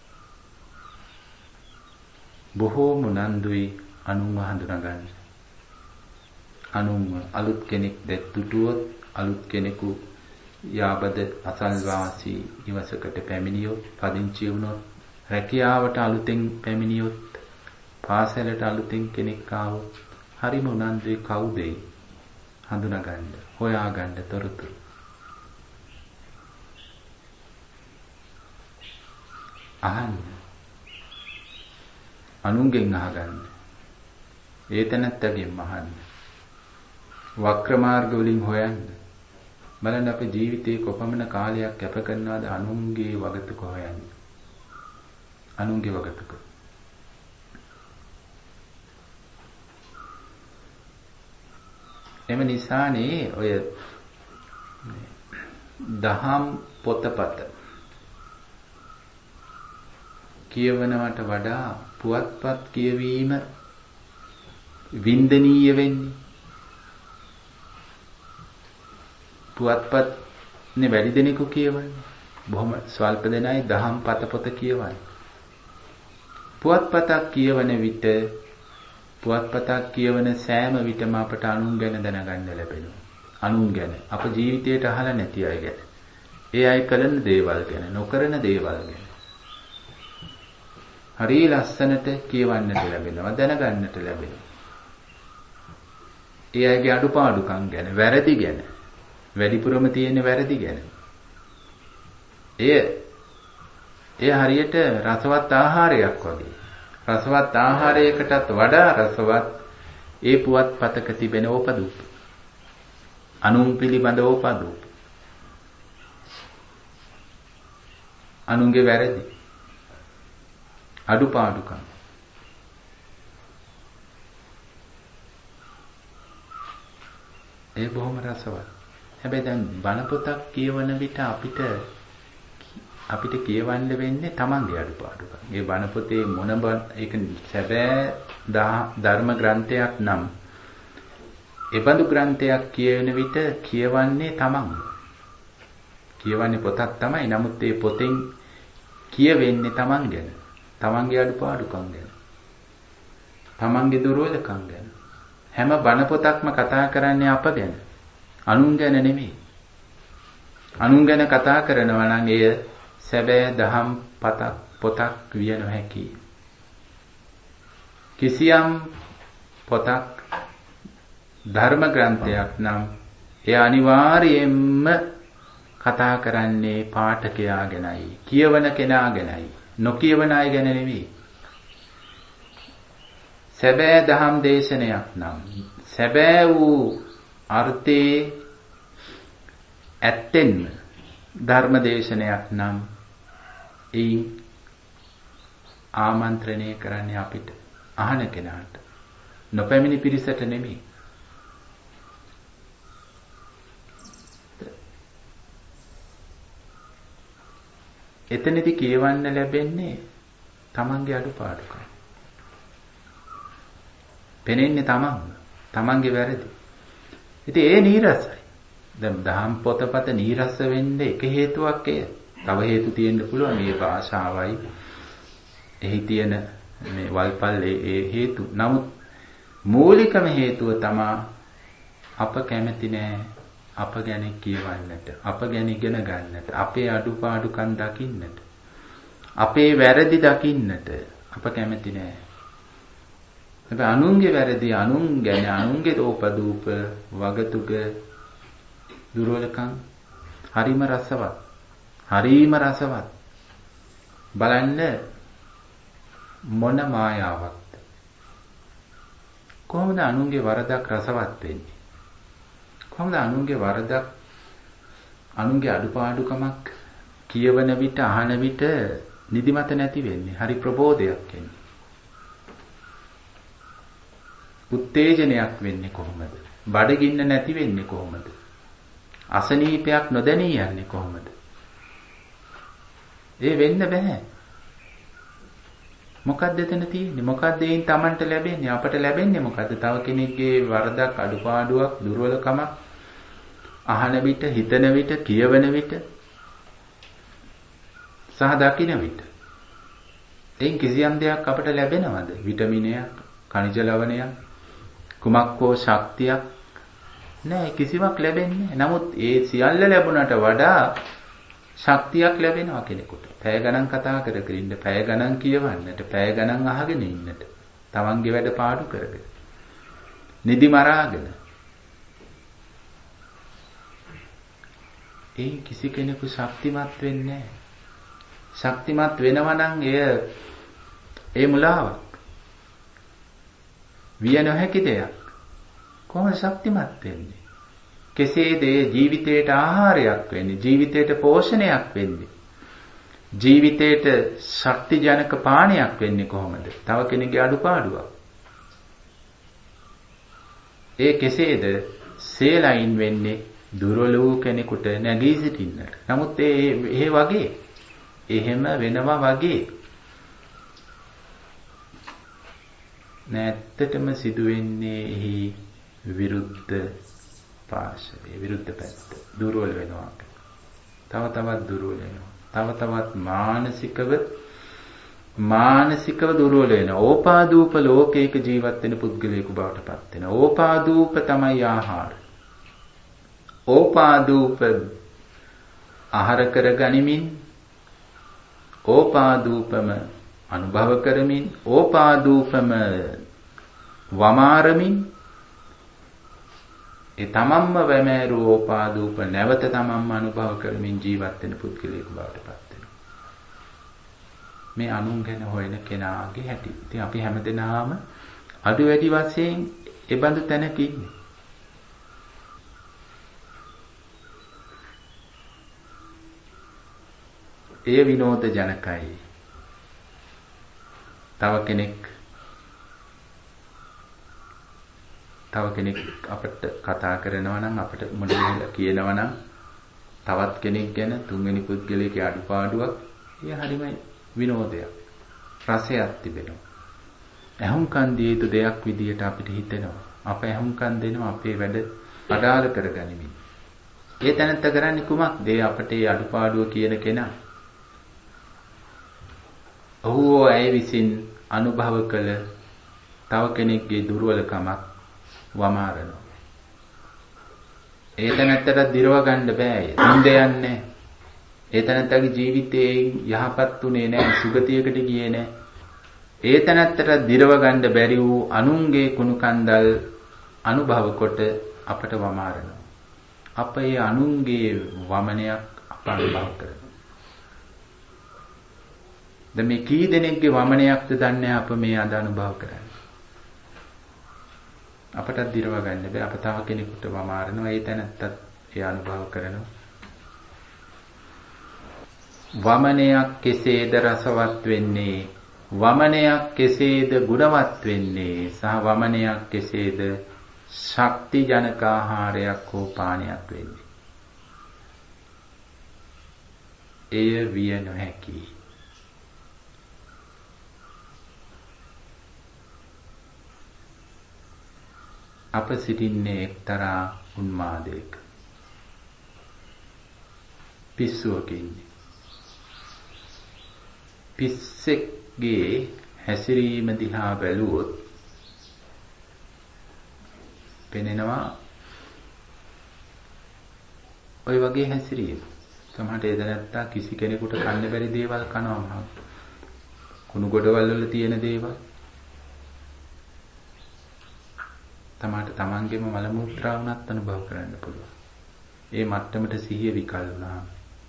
බොහෝ මුනන්දුයි අනුන්ව හඳුනාගන්න. අනුන්ව අලුත් කෙනෙක් දැක්තුටුවොත්, අලුත් කෙනෙකු යාබද අසල්වාසී නිවසකට පැමිණියොත්, පදිංචි වුණොත්, රැකියාවට අලුතෙන් පැමිණියොත්, පාසලට අලුතෙන් කෙනෙක් ආවොත්, හරිම උනන්දුයි කවුද හඳුනාගන්න, හොයාගන්න තොරතුරු. අහන්න. අනුන්ගෙන් අහගන්න. ඒ තැනත්තගෙන් අහන්න. වක්‍ර මාර්ග වලින් හොයන්න. බලන්න අපේ ජීවිතේ කොපමණ කාලයක් කැප කරනවද අනුන්ගේ වගතුක හොයන්න. අනුන්ගේ වගතුක. එම නිසානේ ඔය දහම් පොතපත කියවනවට වඩා පුවත්පත් කියවීම වින්දනීය වෙන්නේ. පුවත්පත්නේ වැඩි දෙනෙකු කියවන්නේ. බොහොම ස්වල්ප දෙනයි දහම් පත කියවන්නේ. පුවත්පතක් කියවන විට පුවත්පතක් කියවන සෑම විටම අපට අනුන් ගැන දැනගන්න ලැබෙනවා. අනුන් ගැන, අප ජීවිතයට අහලා නැති අය ගැන, ඒ අය කරන දේවල් ගැන, නොකරන දේවල් ගැන හරි ලස්සනට කියවන්නට ලැබෙනවා, දැනගන්නට ලැබෙනවා. ඒ අයගේ අඩුපාඩුකම් ගැන, වැරදි ගැන, වැඩිපුරම තියෙන වැරදි ගැන. එය හරියට රසවත් ආහාරයක් වගේ. රසවත් ආහාරයකටත් වඩා රසවත් ඒ පුවත්පතක තිබෙන ඕපදූප. අනුන් පිළිබඳ ඕපදූප. අනුන්ගේ වැරදි, අඩුපාඩුකම්. ඒ බොහොම රසවත්. හැබැයි දැන් බණ පොතක් කියවන විට අපිට කියවන්න වෙන්නේ තමන්ගේ අඩුපාඩුකම්. මේ බණ පොතේ ඒක සැබෑ ධර්ම ග්‍රන්ථයක් නම් ඒ බඳු ග්‍රන්ථයක් කියවන විට කියවන්නේ තමන්ව. කියවන්නේ පොතක් තමයි. නමුත් ඒ පොතෙන් කියවෙන්නේ තමන් ගැන. තමන්ගේ අඩුපාඩුකම් ගැන. තමන්ගේ දුර්වලකම් ගැන. හැම බණ පොතක්ම කතා කරන්නේ අප ගැන. අනුන් ගැන නෙමෙයි. අනුන් ගැන කතා කරනවා නම් එය සැබෑ දහම් පොතක් විය නොහැකි. කිසියම් පොතක් ධර්ම ග්‍රන්ථයක් නම් එය අනිවාර්යයෙන්ම කතා කරන්නේ පාඨකයා ගැනයි, කියවන කෙනා ගැනයි, නොකියවන අය ගැන නෙවෙයි. සැබෑ දහම් දේශනයක් නම්, සැබෑ වූ අර්ථයේ ඇත්තෙන්ම ධර්ම දේශනයක් නම් ඒ ආමන්ත්‍රණය කරන්නේ අපිට, අහන කෙනාට, නොපැමිණි පිරිසට නෙමෙයි. එතනදී කියවන්න ලැබෙන්නේ තමන්ගේ අඩුපාඩුකම්. පෙනෙන්නේ තමන්ගේ වැරදි. ඉතින් ඒ නීරසයි. දැන් දහම් පොතපත නීරස වෙන්නේ එක හේතුවක් එය. තව හේතු තියෙන්න පුළුවන් මේ භාෂාවයි එහි තියෙන මේ වල්පල් ඒ හේතු. නමුත් මූලිකම හේතුව තමයි අප කැමති නෑ අප ගැන කියවන්නට, අප ගැන ඉගෙන ගන්නට, අපේ අඩුපාඩුකම් දකින්නට, අපේ වැරදි දකින්නට අප කැමති නෑ. හැබැයි අනුන්ගේ වැරදි, අනුන් ගැන, අනුන්ගේ දෝපදූප, වගතුග, දුර්වලකම් හරිම රසවත්. හරිම රසවත්. බලන්න මොන මායාවක්ද. කොහොමද අනුන්ගේ වරදක් රසවත් වෙන්නේ? කොහොමද අනුන්ගේ වරදක්, අනුන්ගේ අඩුපාඩුකමක් කියවන විට, අහන විට නිදිමත නැති වෙන්නේ? හරි ප්‍රබෝධයක් එන්නේ. උත්තේජනයක් වෙන්නේ කොහොමද? බඩගින්න නැති වෙන්නේ කොහොමද? අසනීපයක් නොදැනී යන්නේ කොහොමද? ඒ වෙන්න බෑ. මොකක්ද එතන තියෙන්නේ? මොකක්ද එයින් Tamanට ලැබෙන්නේ? අපට ලැබෙන්නේ මොකද්ද? තව කෙනෙක්ගේ වරදක්, අඩුපාඩුවක්, දුර්වලකමක් අහන විට, හිතන විට, කියවන විට සහ දකින විට එයින් කිසියම් දෙයක් අපට ලැබෙනවද? විටමිනයක්, ಖನಿජ ලවණයක්, කුමක් හෝ ශක්තියක් නෑ, කිසිවක් ලැබෙන්නේ නෑ. නමුත් ඒ සියල්ල ලැබුණට වඩා ශක්තියක් ලැබෙනවා කෙනෙකුට. පැය ගණන් කතා කර කර ඉන්න, පැය ගණන් කියවන්නට, පැය ගණන් අහගෙන ඉන්නට, තමන්ගේ වැඩ පාඩු කරගෙන, නිදි මරාගෙන. ඒ කිසි කෙනෙකු ශක්තිමත් වෙන්නේ නැහැ. ශක්තිමත් වෙනවා නම් ඒ මුලාවක්. විය නොහැකි දෙයක්. කොහොමද ශක්තිමත් වෙන්නේ? කෙසේද ජීවිතයට ආහාරයක් වෙන්නේ? ජීවිතයට පෝෂණයක් වෙන්නේ? ජීවිතයට ශක්තිජනක පානයක් වෙන්නේ කොහොමද? තව කෙනෙකුගේ අඩුපාඩුවක්. ඒ කෙසේද සේලයින් වෙන්නේ? දුර්වල වූ කෙනෙකුට නැගී සිටින්නට. නමුත් ඒ වගේ එහෙම වෙනවා වගේ නැත්තටම සිදුවෙන්නේ එහි විරුද්ධ පාර්ශවය, විරුද්ධ පැත්ත. දුර්වල වෙනවා. තව තවත් දුර්වල වෙනවා. තව තවත් මානසිකව දුර්වල වෙනවා. ඕපාදූප ලෝකයක ජීවත් වෙන පුද්ගලයෙකු බවට පත් වෙනවා. ඕපාදූප තමයි ආහාර. ඕපාදූප ආහාර කර ගනිමින්, ඕපාදූපම අනුභව කරමින්, ඕපාදූපම වමාරමින්, ඒ තමන්ම වැමෑරු ඕපාදූප නැවත තමන්ම අනුභව කරමින් ජීවත් වෙන පුද්ගලයෙකු බවට පත් වෙනවා. මේ අනුන් ගැන හොයන කෙනාගේ හැටි. ඉතින් අපි හැමදෙනාම අඩු වැඩි වශයෙන් ඒ බඳු තැනක ඉන්නේ. ඒ විනෝද ජනකයි. තව කෙනෙක් අපිට කතා කරනවා නම්, අපිට මොනවා කියනවා නම්, තවත් කෙනෙක් ගැන තුන්වෙනි පුද්ගලයාගේ අඩුපාඩුවක්, ඒ හරිම විනෝදයක්, රසයක් තිබෙනවා. ඇහුම්කන් දිය යුතු දෙයක් විදියට අපිට හිතෙනවා. අප ඇහුම්කන් දෙනවා අපේ වැඩ අඩාල කරගනිමින්. ඒ තැනත්ත කරන්නේ කුමක්ද? අපට ඒ අඩුපාඩුව කියන කෙනා ඔහු ඇය විසින් අනුභව කළ තව කෙනෙක්ගේ දුර්වලකමක් වමාරනවා. ඒ තැනත්තට දිරව ගන්න බෑ. නින්ද යන්නේ. ඒ තැනත්තගේ ජීවිතේ යහපත් උනේ නෑ, සුගතියකට ගියේ නෑ. ඒ තැනත්තට දිරව ගන්න බැරි වූ අනුන්ගේ කුණු කන්දල් අනුභව කොට අපට වමාරනවා. අප ඒ අනුන්ගේ වමනයක් අප අනුභව කරනවා. දැන් මේ කී දෙනෙක්ගේ වමනයක්ද දන්නේ අප මේ අද අනුභව කරන්නේ. අපටත් දිරව ගන්න බෑ. අප තව කෙනෙකුට වමාරනවා. ඒ තැනත්තත් ඒ අනුභව කරනවා. වමනයක් කෙසේද රසවත් වෙන්නේ? වමනයක් කෙසේද ගුණවත් වෙන්නේ? සහ වමනයක් කෙසේද ශක්ති ජනක ආහාරයක් හෝ පානයක් වෙන්නේ? එය විය නොහැකි. අප සිටින්නේ එක්තරා උන්මාදයක. පිස්සුවක ඉන්නේ. පිස්සෙක්ගේ හැසිරීම දිහා බැලුවොත් පෙනෙනවා ඔය වගේ හැසිරීම. සමහරට ඒ දැනත්තා කිසි කෙනෙකුට කන්න බැරි දේවල් කනවා මහ. කුණු ගොඩවල් වල තියෙන දේවල්. තමාට තමන්ගේම මල මුත්‍රා වුණත් අනුභව කරන්න පුළුවන්. ඒ මට්ටමට සිහිය විකල් වුණා.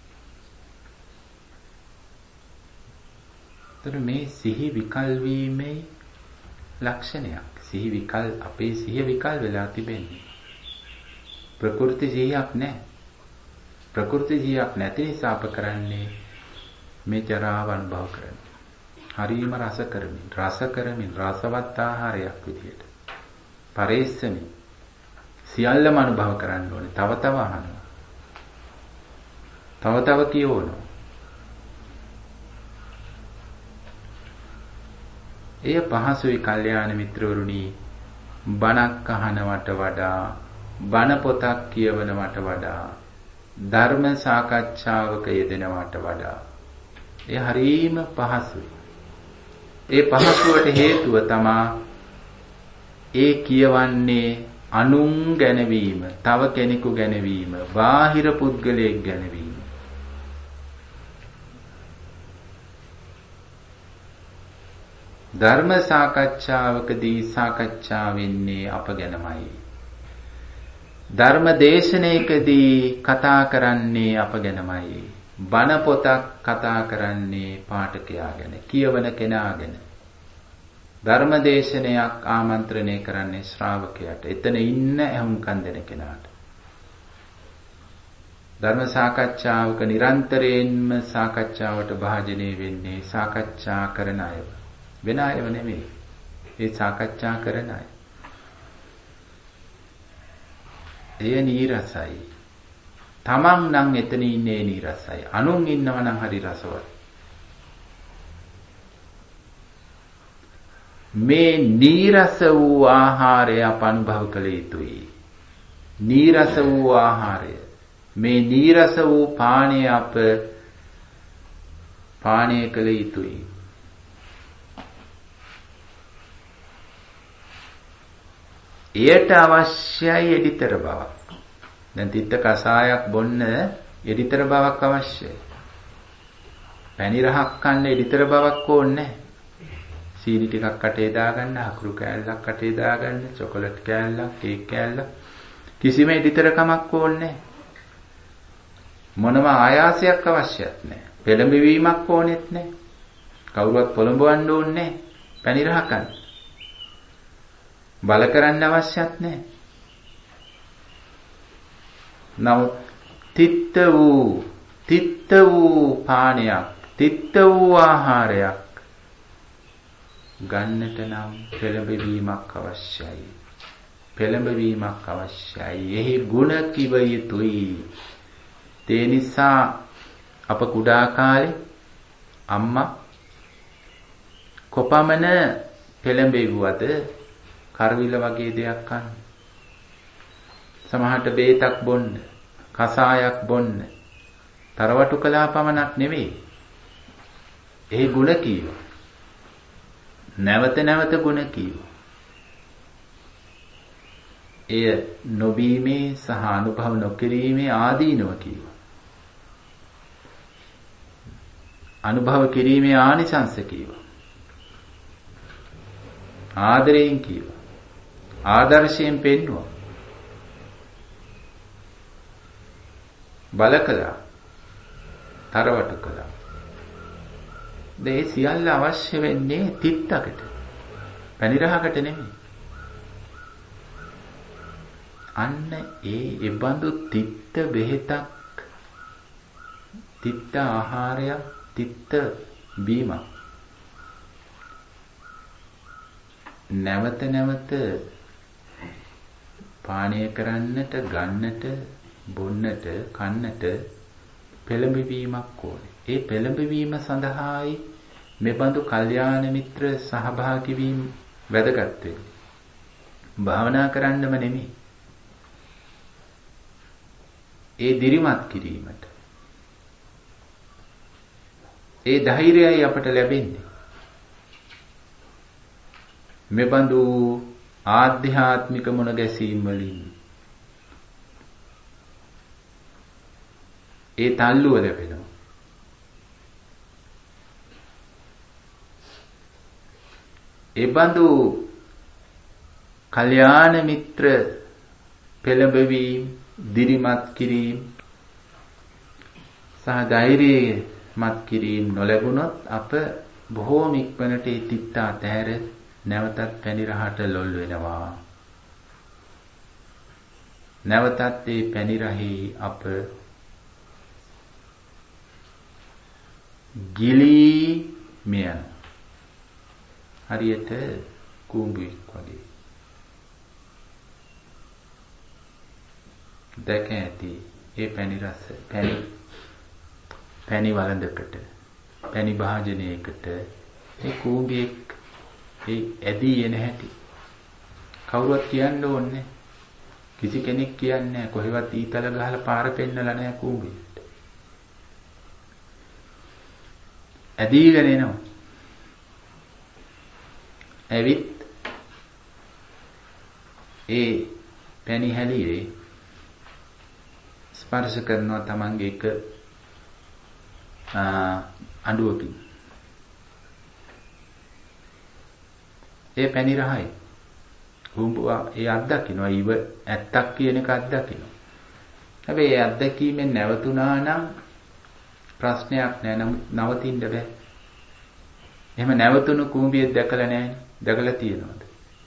මේ සිහි විකල් වීමේ ලක්ෂණයක්. සිහි විකල් අපේ සිහිය විකල් වෙලා තිබෙන්නේ. ප්‍රකෘති සිහියක් නැහැ. ප්‍රකෘති සිහියක් නැති නිසා අප කරන්නේ මේ ජරාව අනුභව කරන්නේ. හරීම රස කරමින් රසවත් ආහාරයක් විදියට. පරේස්සමින් සියල්ලම අනුභව කරන්න ඕනේ. තව තව අහනවා. තව තව කියවනවා. එය පහසුයි කල්යාණ මිත්‍රවරුනි. බණක් අහනවට වඩා, බණ පොතක් කියවනවට වඩා, ධර්ම සාකච්ඡාවක යෙදෙනවට වඩා ඒ හරීම පහසුයි. ඒ පහසුවට හේතුව තමා ඒ කියවන්නේ අනුන් ගැනවීම, තව කෙනෙකු ගැනවීම, බාහිර පුද්ගලයෙක් ගැනවීම. ධර්ම සාකච්ඡාවකදී සාකච්ඡා වෙන්නේ අප ගැනමයි. ධර්ම දේශනාවකදී කතා කරන්නේ අප ගැනමයි. බණ පොතක් කතා කරන්නේ පාඨකයා ගැන, කියවන කෙනා ගැන. ධර්ම දේශනයක් ආමන්ත්‍රණය කරන්නේ ශ්‍රාවකයාට, එතන ඉන්න ඇහුම්කන් දෙන කෙනාට. ධර්ම සාකච්ඡාවක නිරන්තරයෙන්ම සාකච්ඡාවට භාජනය වෙන්නේ සාකච්ඡා කරන අය. වෙන අයව නෙමෙයි. ඒ සාකච්ඡා කරන අය. එය නීරසයි. තමන් නම් එතන ඉන්නේ නීරසයි. අනුන් ඉන්නව නම් හරි රසවත්. මේ නීරස වූ ආහාරය අප අනුභව කළ යුතුයි. නීරස වූ ආහාරය, මේ නීරස වූ පානය අප පානය කළ යුතුයි. එයට අවශ්‍යයි එඩිතර බවක්. දැන් තිත්ත කසායක් බොන්න එඩිතර බවක් අවශ්‍යයි. පැණි රහක් කන්න එඩිතර බවක් ඕනේ නැහැ. සීනි ටිකක් කටේ දාගන්න, අකුරු කෑල්ලක් කටේ දාගන්න, චොකලට් කෑල්ලක්, කේක් කෑල්ලක්, කිසිම එඩිතර කමක් ඕනේ නැහැ. මොනම ආයාසයක් අවශ්‍යත් නැහැ. පෙළඹවීමක් ඕනෙත් නැහැ. කවුරුවත් පොළඹවන්න ඕනේ නැහැ. පැණි රහ කන්න. බල කරන්න අවශ්‍යත් නැහැ. නමුත් තිත්ත වූ පානයක්, තිත්ත වූ ආහාරයක් ගන්නට නම් පෙළඹවීමක් අවශ්‍යයි. පෙළඹවීමක් අවශ්‍යයි. එහි ගුණ කිව යුතුයි. ඒ නිසා අප කුඩා කාලේ අම්මා කොපමණ පෙළඹෙව්වද කරවිල වගේ දෙයක් කන්න. සමහරට බේතක් බොන්න, කසායක් බොන්න, තරවටු කළා පමණක් නෙවෙයි. ඒ ගුණ කීව. නැවත නැවත ගුණ කීව. එය නොබීමේ සහ අනුභව නොකිරීමේ ආදීනව කීව. අනුභව කිරීමේ ආනිසංස කීව. ආදරයෙන් කීව. ආදර්ශයෙන් පෙන්වුවා. බල කළා. තරවටු කළා. මේ සියල්ල අවශ්‍ය වෙන්නේ තිත්තකට. පැණි රහකට නෙමෙයි. අන්න ඒ බඳු තිත්ත බෙහෙතක්, තිත්ත ආහාරයක්, තිත්ත බීමක් නැවත නැවත පානය කරන්නට, ගන්නට, බොන්නට, කන්නට පෙළඹවීමක් ඕනේ. ඒ පෙළඹවීම සඳහායි මෙබඳු කල්යාණ මිත්‍ර සහභාගී වීම වැදගත් වෙන්නේ. භාවනා කරන්නම නෙමෙයි. ඒ දිරිමත් කිරීමට. ඒ ධෛර්යයයි අපට ලැබෙන්නේ. මෙබඳු ආධ්‍යාත්මික මුණ ගැසීම් වලින් ඒ තල්ලුව ලැබෙනවා. ඒ බඳු කල්යාණ මිත්‍ර පෙළඹවීම, දිරිමත් කිරීම සහ ධෛර්යමත් කිරීම නොලැබුණොත් අප බොහෝම ඉක්මනට ඒ තිත්ත අතහැර නැවතත් පැණි රහට ලොල් වෙනවා. නැවතත් ඒ පැණි රහේ අප ගිලී මියන. හරියට කූඹුවෙක් වගේ. දැක ඇති ඒ පැණි රස පැණි වළඳකට පැණි භාජනයකට ඒ කූඹියෙක් ඒ ඇදී එන හැටි කවුරුවත් කියන්න ඕනේ. කිසි කෙනෙක් කියන්නේ නැහැ. කොහෙවත් ඊතල ගහලා පාර පෙන්නලා නැහැ කූඹියට. ඇදීගෙන එනවා. ඇවිත් ඒ පැණි හැලියේ ස්පර්ශ කරනවා තමන්ගේ එක අඬුවකින්. ඒ පැණි රහයි. කූඹුවා ඒ අත්දකින්නවා. ඊව ඇත්තක් කියන එක අත්දකින්නවා. හැබැයි ඒ අත්දැකීමෙන් නැවතුණා නම් ප්‍රශ්නයක් නෑ. නවතින්න බෑ. එහෙම නැවතුණු කූඹියක් දැකලා නෑනේ. දැකලා තියෙනවද?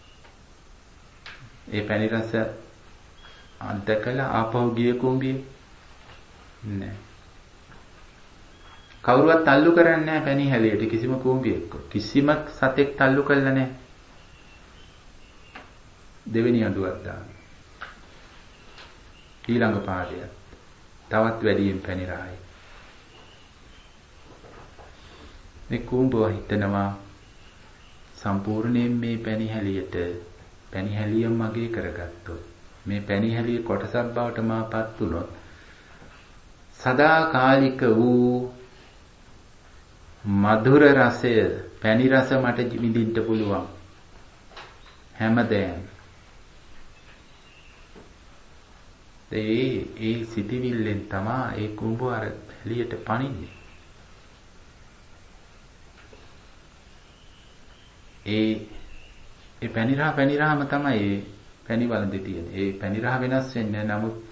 ඒ පැණි රස අත්දකලා ආපහු ගිය කූඹිය නෑ. කවුරුවත් තල්ලු කරන්නේ නැහැ පැණි හැලියට කිසිම කූඹියෙක්. කිසිම සතෙක් තල්ලු කළා නැහැ. දෙවෙනි අඬුවක් දාන. ඊළඟ පාඩය. තවත් වැඩියෙන් පැණි රායි. මේ කූඹුව හිතනවා සම්පූර්ණයෙන් මේ පැණි හැලිය මගේ කරගත්තොත් මේ පැණි හැලිය කොටසක් බවට මාපත් වුණොත් සදාකාලික වූ මధుර රසය පැණි රස මට විඳින්න පුළුවන් හැමදේම. ඒ සිටිවිල්ලෙන් තමයි ඒ කුඹුව අර එළියට පනින්නේ. ඒ පැණි රහම තමයි ඒ පැණි වළඳේ තියෙන්නේ. ඒ පැණි රහ වෙනස් වෙන්නේ නැහැ. නමුත්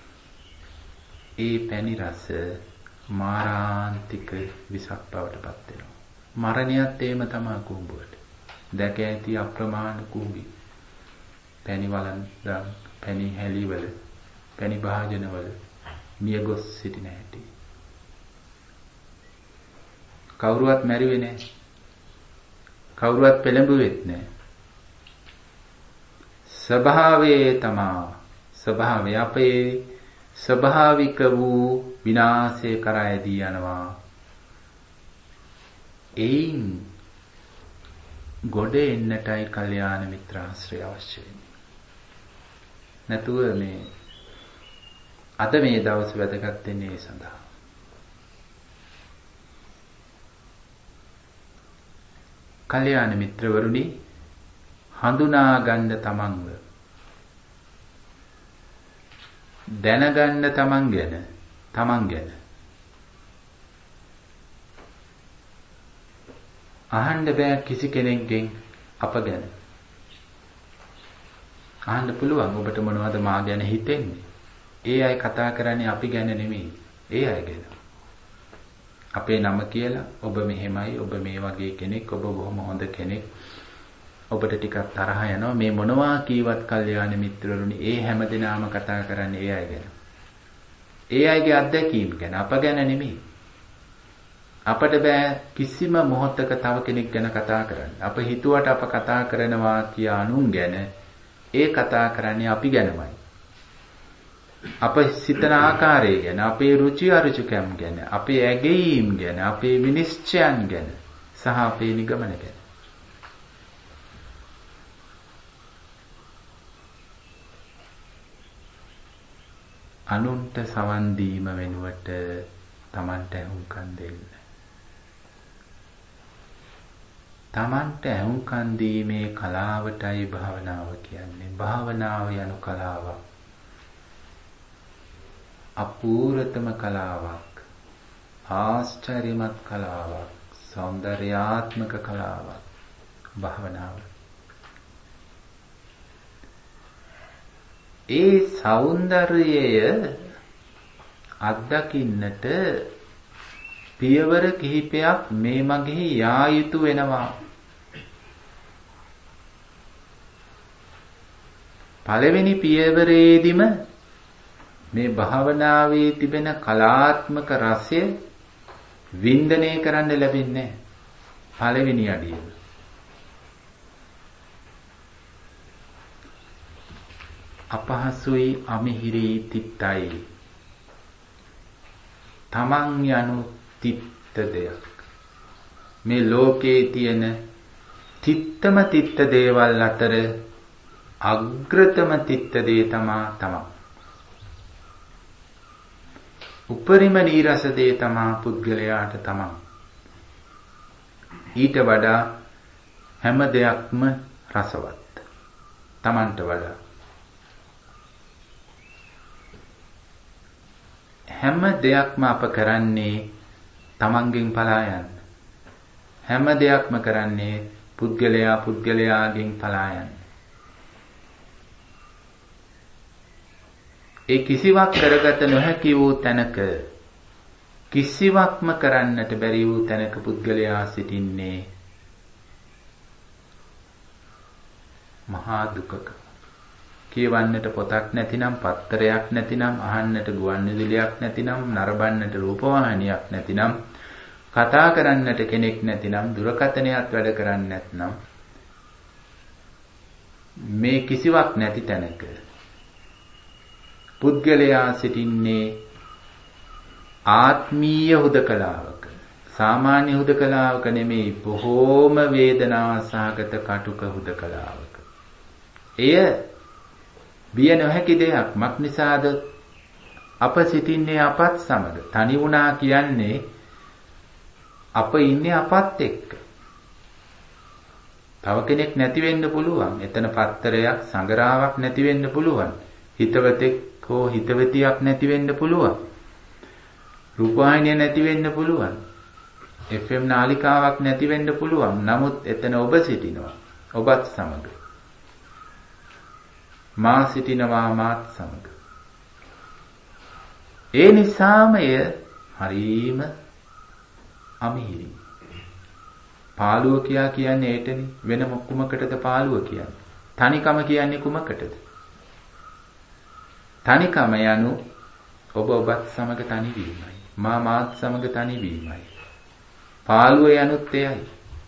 ඒ පැණි රස මාරාන්තික විසක් බවට පත් වෙනවා. මරණයත් එහෙම තමයි කුඹුවට. දැක ඇති අප්‍රමාණ කුඹි. පැණි වළඳන්, පැණි හැලිවල, පැණි භාජනවල මියගොස් සිටින හැටි. කවුරුවත් මැරිවේ නැහැ. කවුරුවත් පෙළඹුවෙත් නැහැ. ස්වභාවයේ තමා ස්වභාවය අපේ ස්වභාවික වූ විනාශය කරා ඇදී යනවා. එයින් ගොඩ එන්නටයි කල්යාණ මිත්‍රාශ්‍රය අවශ්‍ය වෙන්නේ. නැතුව මේ අද මේ දවස් වැදගත් වෙන්නේ ඒ සඳහා. කල්යාණ මිත්‍රවරුනි, හඳුනා ගන්න තමන්ව, දැනගන්න තමන් ගැන අහන්න බෑ කිසි කෙනෙක්ගෙන් අප ගැන. අහන්න පුළුවන් ඔබට මොනවද මා ගැන හිතෙන්නේ. ඒ අය කතා කරන්නේ අපි ගැන නෙමෙයි, ඒ අය ගැන. අපේ නම කියලා ඔබ මෙහෙමයි, ඔබ මේ වගේ කෙනෙක්, ඔබ බොහොම හොඳ කෙනෙක්, ඔබට ටිකක් තරහ යනවා, මේ මොනවා කීවත් කල්යාණ මිත්‍රවරුනි, ඒ හැමදෙනාම කතා කරන්නේ ඒ අය ගැන. ඒ අයගේ අත්දැකීම් ගැන, අප ගැන නෙමෙයි. අපට බෑ කිසිම මොහොතක තව කෙනෙක් ගැන කතා කරන්න. අප හිතුවට අප කතා කරනවා කියා අනුන් ගැන, ඒ කතා කරන්නේ අපි ගැනමයි. අප සිතන ආකාරය ගැන, අපේ රුචි අරුචිකම් ගැන, අපේ ඇගීම් ගැන, අපේ විනිශ්චයන් ගැන සහ අපේ නිගමන ගැන. අනුන්ට සවන් දීම වෙනුවට Tamanට ඇහුම්කන් දෙන්න. Tamanට ඇහුම්කන් දීමේ කලාවටයි භාවනාව කියන්නේ. භාවනාව යනු කලාවක්. අපූර්වතම කලාවක්. ආශ්චර්යමත් කලාවක්. සෞන්දර්යාත්මක කලාවක්. භාවනාව. ඒ සෞන්දර්යය අත්දකින්නට පියවර කිහිපයක් මේ මගෙහි යා යුතු වෙනවා. පළවෙනි පියවරේදීම මේ භාවනාවේ තිබෙන කලාත්මක රසය වින්දනය කරන්න ලැබෙන්නේ පළවෙනි අඩිය. අපහසුයි අමිහිරි තිත්තයි. තමන් යනු තිත්ත දෙයක්. මේ ලෝකේ තියෙන තිත්තම තිත්ත දේවල් අතර අග්‍රතම තිත්ත දේ තමා. උපරිම නීරස දේ තමා පුද්ගලයාට තමා. ඊට වඩා හැම දෙයක්ම රසවත්. තමන්ට වඩා හැම දෙයක්ම අප කරන්නේ තමන්ගෙන් පලා යන්න. හැම දෙයක්ම කරන්නේ පුද්ගලයාගෙන් පලා යන්න. ඒ කිසිවක් කරගත නොහැකි වූ තැනක, කිසිවක්ම කරන්නට බැරි වූ තැනක පුද්ගලයා සිටින්නේ මහා දුකක. කියවන්නට පොතක් නැතිනම්, පත්තරයක් නැතිනම්, අහන්නට ගුවන්විදුලියක් නැතිනම්, නරඹන්නට රූපවාහිනියක් නැතිනම්, කතා කරන්නට කෙනෙක් නැතිනම්, දුරකථනයත් වැඩ කරන්නේ නැත්නම්, මේ කිසිවක් නැති තැනක පුද්ගලයා සිටින්නේ ආත්මීය හුදකලාවක. සාමාන්‍ය හුදකලාවක නෙමෙයි, බොහෝම වේදනා සහගත කටුක හුදකලාවක. එය බිය නොහැකි දෙයක්. මක් නිසාද? අප සිටින්නේ අපත් සමග. තනි වුණා කියන්නේ අප ඉන්නේ අපත් එක්ක. තව කෙනෙක් නැති වෙන්න පුළුවන්. එතන පත්තරයක්, සංගරාවක් නැති වෙන්න පුළුවන්. හිතවතෙක් හෝ හිතවතියක් නැති වෙන්න පුළුවන්. රූපවාහිනිය නැති වෙන්න පුළුවන්. FM නාලිකාවක් නැති වෙන්න පුළුවන්. නමුත් එතන ඔබ සිටිනවා. ඔබත් සමග. මා සිටිනවා මාත් සමග. ඒ නිසාම එය හරීම අමිහිරි. පාළුව කියන්නේ ඒටනේ. වෙන කුමකටද පාළුව කියන්නේ? තනිකම කියන්නේ කුමකටද? තනිකම යනු ඔබත් සමග තනිවීමයි. මාත් සමග තනිවීමයි. පාළුව යනුත් එයයි.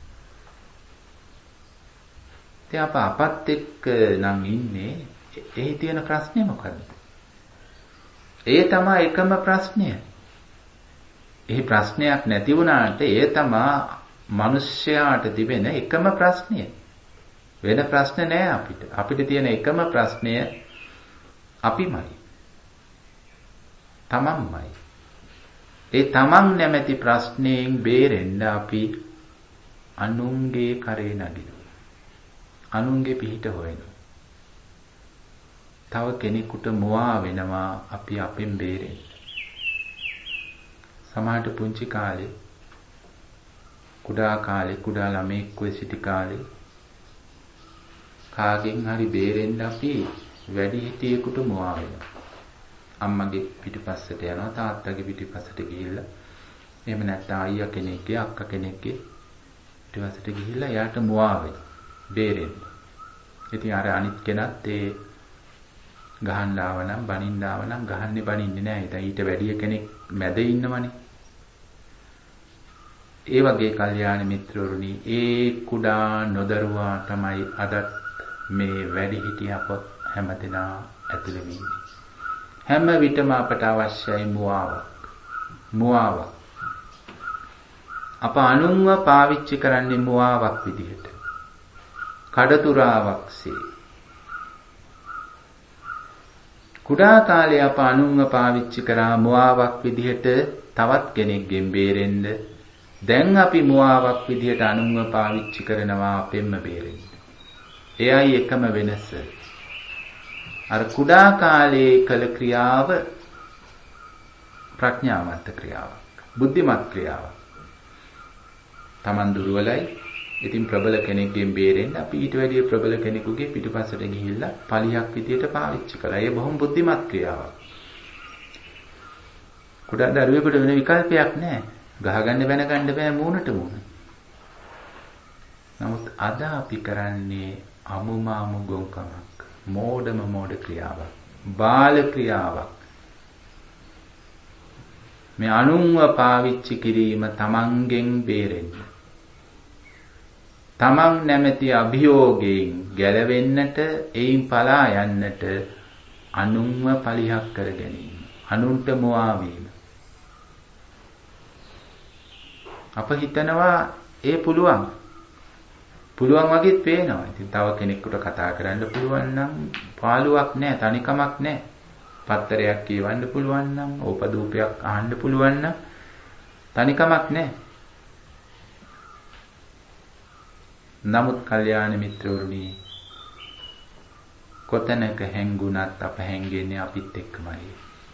ඉතින් අපත් එක්ක නම් ඉන්නේ. එහි තියෙන ප්‍රශ්නේ මොකද්ද? ඒ තමයි එකම ප්‍රශ්නය. එහි ප්‍රශ්නයක් නැති වුණාට ඒ තමයි මිනිස්යාට තිබෙන එකම ප්‍රශ්නය. වෙන ප්‍රශ්න නෑ අපිට. අපිට තියෙන එකම ප්‍රශ්නය අපිමයි. තමන්මයි. ඒ තමන් නැමැති ප්‍රශ්නයෙන් බේරෙන්න අපි අනුන්ගේ කරේ නගිනවා. අනුන්ගේ පිහිට හොයනවා. තව කෙනෙකුට මුවා වෙනවා අපි අපෙන් බේරෙන්න. සමහරට පුංචි කාලේ, කුඩා ළමෙක් වෙ සිටි කාලේ කාගෙන් හරි බේරෙන්න අපි වැඩිහිටියෙකුට මුවා වෙනවා. අම්මගේ පිටිපස්සට යනවා, තාත්තගේ පිටිපස්සට ගිහිල්ලා, එහෙම නැත්නම් අයියා කෙනෙක්ගේ, අක්කා කෙනෙක්ගේ පිටිපස්සට ගිහිල්ලා එයාට මුවා වෙනවා. බේරෙන්න. ඉතින් අර අනිත් කෙනත් ඒ ගහන්න ආවනම්, බනින්න ආවනම් ගහන්නේ බනින්නේ නැහැ. ඉතින් ඊට වැඩි කෙනෙක් මැද ඉන්නවනේ. ඒ වගේ කල්යාණ මිත්‍රවරුනි, ඒ කුඩා නොදරුවා තමයි අදත් මේ වැඩි හිටිය අප හැමදෙනා ඇතුළේ ඉන්නේ. හැම විටම අපට අවශ්‍යයි මුවාවක්. අප අනුන්ව පාවිච්චි කරන්නේ මුවාවක් විදිහට. කඩතුරාවක්සේ. කුඩා කාලේ අප අනුන්ව පාවිච්චි කරා මුවාවක් විදිහට තවත් කෙනෙක්ගෙන් බේරෙන්න. දැන් අපි මුවාවක් විදිහට අනුන්ව පාවිච්චි කරනවා අපෙන්ම බේරෙන්න. එයයි එකම වෙනස. අර කුඩා කාලේ කළ ක්‍රියාව ප්‍රඥාවන්ත ක්‍රියාවක්. බුද්ධිමත් ක්‍රියාවක්. Taman දුර්වලයි. ඉතින් ප්‍රබල කෙනෙක්ගෙන් බේරෙන්න අපි ඊට වැඩිය ප්‍රබල කෙනෙකුගේ පිටුපසට ගිහිල්ලා පලියක් විදියට පාවිච්චි කළා. ඒ බොහොම බුද්ධිමත් ක්‍රියාවක්. කුඩා දරුවෙකුට වෙන විකල්පයක් නැහැ. ගහගන්න බැනගන්න බෑ මූණට මූණ. නමුත් අද අපි කරන්නේ අමුමාමු ගොංකමක්. මෝඩ ක්‍රියාවක්. බාල ක්‍රියාවක්. මේ අනුන්ව පාවිච්චි කිරීම තමන්ගෙන් බේරෙන්න. තමන් නැමැති අභියෝගයෙන් ගැලවෙන්නට, එයින් පලා යන්නට අනුන්ව පලිහක් කර ගැනීම. අනුන්ට මුවා වීම. අප හිතනවා ඒ පුළුවන්. පුළුවන් වගේත් පේනවා. ඉතින් තව කෙනෙකුට කතා කරන්න පුළුවන් නම් පාළුවක් නැහැ, තනිකමක් නැහැ. පත්තරයක් කියවන්න පුළුවන් නම්, ඕපදූපයක් අහන්න පුළුවන් නම් තනිකමක් නැහැ. නමුත් කල්යාණ මිත්‍රවරුනි, කොතැනක හැංගුණත් අප හැංගෙන්නේ අපිත් එක්කමයි.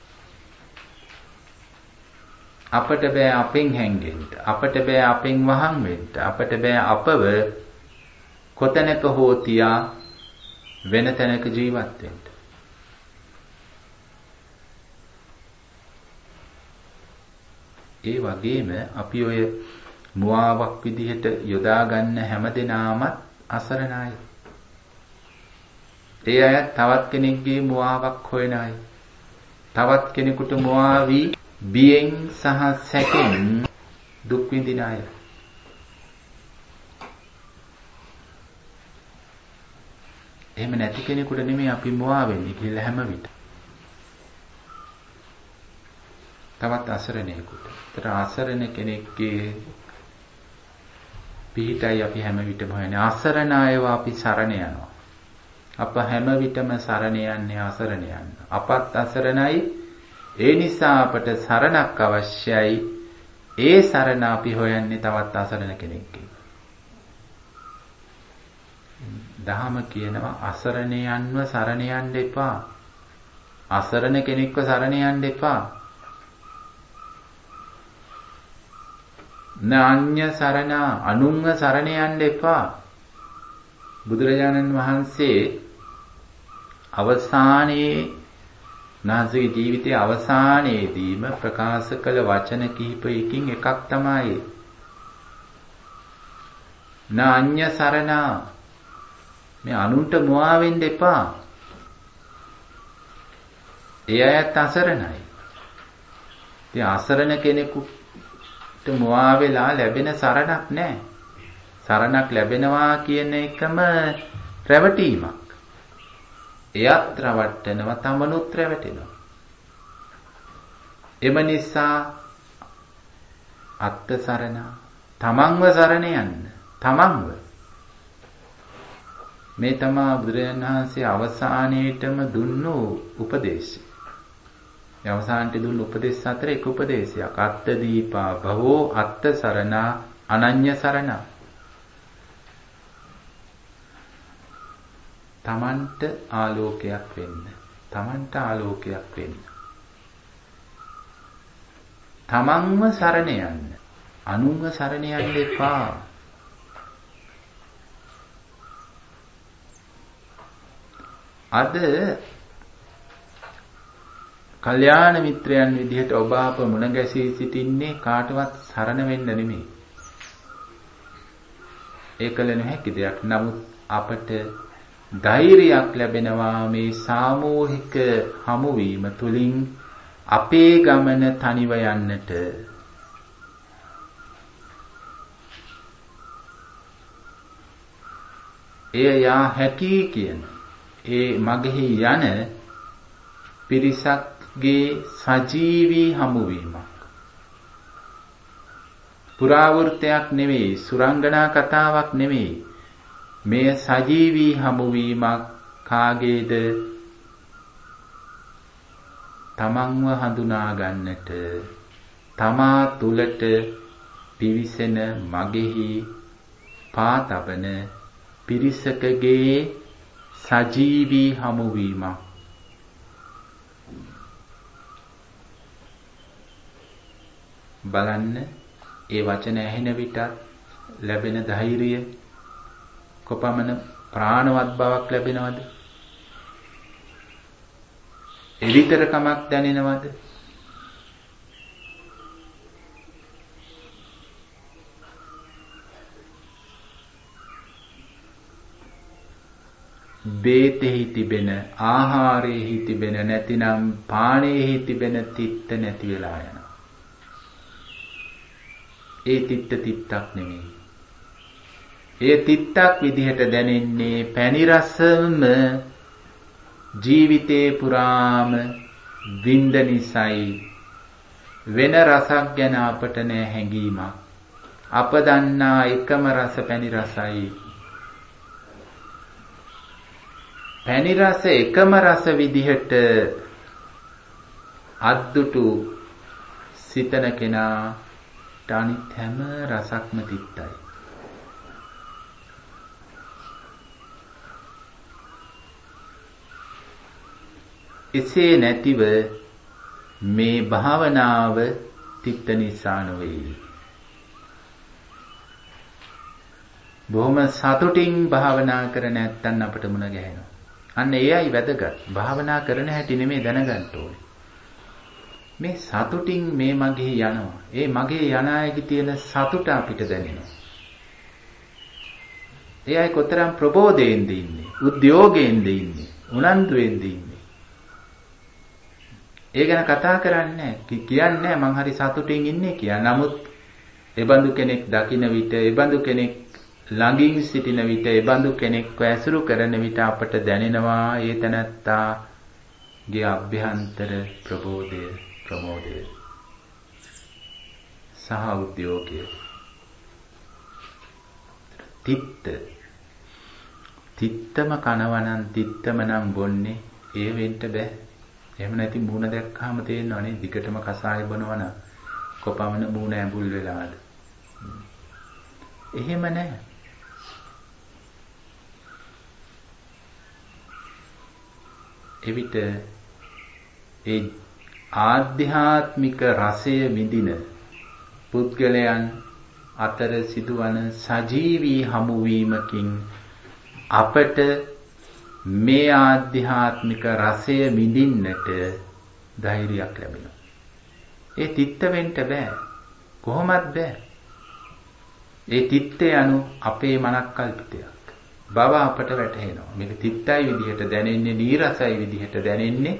අපට බෑ අපෙන් හැංගෙන්න. අපට බෑ අපෙන් වහන් වෙන්න. අපට බෑ අපව කොතැනක හෝ තියා වෙන තැනක ජීවත් වෙන්න. ඒ වගේම අපි ඔය මුවාවක් විදිහට යොදා ගන්න හැමදෙනාම අසරණ අය. ඒ අය තවත් කෙනෙක්ගේ මුවාවක් හොයන අය. තවත් කෙනෙකුට මුවා වී බියෙන් සහ සැකෙන් දුක් විඳින අය. එහෙම නැති කෙනෙකුට නෙමෙයි අපි මුවා වෙන්නේ කියලා හැම විට. තවත් අසරණයෙකුට. ඒතර අසරණ කෙනෙක්ගේ පිටයි අපි හැම විටම හොයන්නේ. අසරණ අයව අපි සරණ යනවා. අප හැම විටම සරණ යන්නේ අසරණ යන්න. අපත් අසරණයි. ඒ නිසා අපට සරණක් අවශ්‍යයි. ඒ සරණ අපි හොයන්නේ තවත් අසරණ කෙනෙක්ගෙන්. දහම කියනවා අසරණයන්ව සරණ යන්න එපා. අසරණ කෙනෙක්ව සරණ යන්න එපා. නාඤ්‍ය සරණ අනුන්ව සරණ යන්න එපා. බුදුරජාණන් වහන්සේ අවසානයේ නාසයේ ජීවිතයේ අවසානයේදීම ප්‍රකාශ කළ වචන කිහිපයකින් එකක් තමයි නාඤ්‍ය සරණ. මේ අනුන්ට මුවා වෙන්න එපා. ඒ අයත් අසරණයි. ඉතින් අසරණ කෙනෙකුට මුවා වෙලා ලැබෙන සරණක් නැහැ. සරණක් ලැබෙනවා කියන එකම රැවටීමක්. එයත් රවට්ටනවා, තමනුත් රැවටෙනවා. එම නිසා අත්ත සරණ, තමන්ව සරණ යන්න. තමන්ව. මේ තමයි බුදුරජාණන් වහන්සේ අවසානයේටම දුන්නු උපදේශය. මේ අවසානයේ දුන්නු උපදේශ අතර එක උපදේශයක්. අත්ත දීපා භවෝ අත්ත සරණ අනඤ්‍ය සරණ. තමන්ට ආලෝකයක් වෙන්න. තමන්ට ආලෝකයක් වෙන්න. තමන්ව සරණ යන්න. අනුන්ව සරණ යන්න එපා. අද කල්යාණ මිත්‍රයන් විදිහට ඔබ අප මුණ ගැසී සිටින්නේ කාටවත් සරණ වෙන්න නෙමෙයි. ඒකල නොහැකි දෙයක්. නමුත් අපට ධෛර්යයක් ලැබෙනවා මේ සාමූහික හමුවීම තුලින් අපේ ගමන තනිව යන්නට. එය යා හැකි කියන ඒ මගෙහි යන පිරිසක් ගේ සජීවී හමුවීමක්. පුරාවෘත්තයක් නෙවෙයි, සුරංගනා කතාවක් නෙවෙයි. මේ සජීවී හමුවීමක් කාගේද? තමන්ව හඳුනා ගන්නට, තමා තුලට පිවිසෙන මගෙහි පාතබන පිරිසකගේ සජීවී හමුවීමක්. බලන්න ඒ වචන ඇහෙන විටත් ලැබෙන ධෛර්යය කොපමණ ප්‍රාණවත් බවක් ලැබෙනවද? එවිතරකමක් දැනෙනවද? බේතෙහි තිබෙන, ආහාරයෙහි තිබෙන, නැතිනම් පානයෙහි තිබෙන තිත්ත නැති වෙලා යනවා. ඒ තිත්ත තිත්තක් නෙමෙයි. ඒ තිත්තක් විදිහට දැනෙන්නේ පැණි රසම ජීවිතේ පුරාම විඳ නිසයි. වෙන රසක් ගැන අපට නෑ හැඟීමක්. අප දන්නා එකම රස පැණි රසයි. පැණි රස එකම රස විදිහට අද්දුටු සිතන කෙනා අනිත් හැම රසක්ම තිත්තයි. එසේ නැතිව මේ භාවනාව තිත්ත නිසා නොවේ. බොහොම සතුටින් භාවනා කර නැත්නම් අපට මුණ ගැහෙනවා. අන්න ඒයි වැදගත්. භාවනා කරන හැටි නෙමෙයි දැනගන්න ඕනේ. මේ සතුටින් මේ මගේ යනවා. ඒ මගේ යන අයගේ තියෙන සතුට අපිට දැනෙනවා. ඒ අය කොතරම් ප්‍රබෝධයෙන්ද ඉන්නේ, උද්‍යෝගයෙන්ද ඉන්නේ, උනන්දුවෙන්ද ඉන්නේ. ඒ ගැන කතා කරන්නේ කියන්නේ මං හරි සතුටින් ඉන්නේ කියලා. නමුත් එබඳු කෙනෙක් දකින විට, එබඳු කෙනෙක් ළඟින් සිටින විට, එබඳු කෙනෙක්ව ඇසුරු කරන විට අපට දැනෙනවා ඒ තනත්තාගේ අභ්‍යන්තර ප්‍රබෝධය, ප්‍රමෝදය සහ උද්‍යෝගය. තිත්තම කනවනම් තිත්තම නම් බොන්නේ. ඒ වෙන්න බෑ. එහෙම නැති මූණ දැක්කහම තේරෙනවනේ දිගටම කසාය බොනවනම් කොපමණ මූණ ඇඹුල් වෙලාද. එහෙම නැහැ. එවිට ඒ ආධ්‍යාත්මික රසය විඳින පුද්ගලයන් අතර සිදුවන සජීවී හමුවීමකින් අපට මේ ආධ්‍යාත්මික රසය විඳින්නට ධෛර්යයක් ලැබෙනවා. ඒ තිත්ත වෙන්න බෑ. කොහොමත් බෑ. ඒ තිත්තේ anu අපේ මනක්කල්පිතයක්. බව අපට වැටහෙනවා. මේක තිත්තයි විදිහට දැනෙන්නේ, නීරසයි විදිහට දැනෙන්නේ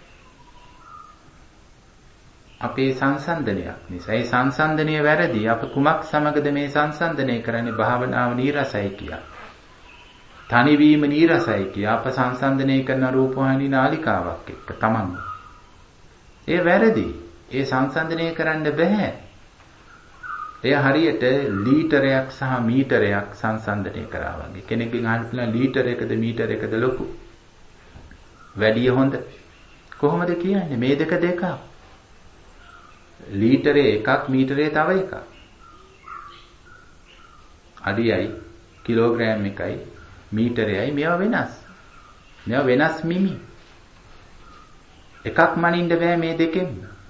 අපේ සංසන්දනයක් නිසා. ඒ සංසන්දනය වැරදි. අප කුමක් සමගද මේ සංසන්දනය කරන්නේ? භාවනාව නීරසයි කියා. තනිවීම නීරසයි කියා අප සංසන්දනය කරන රූපවාහිනී නාලිකාවක් එක්ක තමන්ව. ඒ වැරදි. ඒ සංසන්දනය කරන්න බෑ. එය හරියට ලීටරයක් සහ මීටරයක් සංසන්දනය කරා වගේ. කෙනෙක්ගෙන් අහන්න පුළුවන් ලීටර එකද මීටර එකද ලොකු? වැඩි හොඳ. කොහොමද කියන්නේ? මේ දෙක දෙකක්. ලීටරේ එකක්, මීටරේ තව එකක්. අඩියයි, කිලෝග්‍රෑම් එකයි, මීටරයයි මේවා වෙනස්. මේවා වෙනස් මිමි. එකක් මනින්න බෑ මේ දෙකෙන්.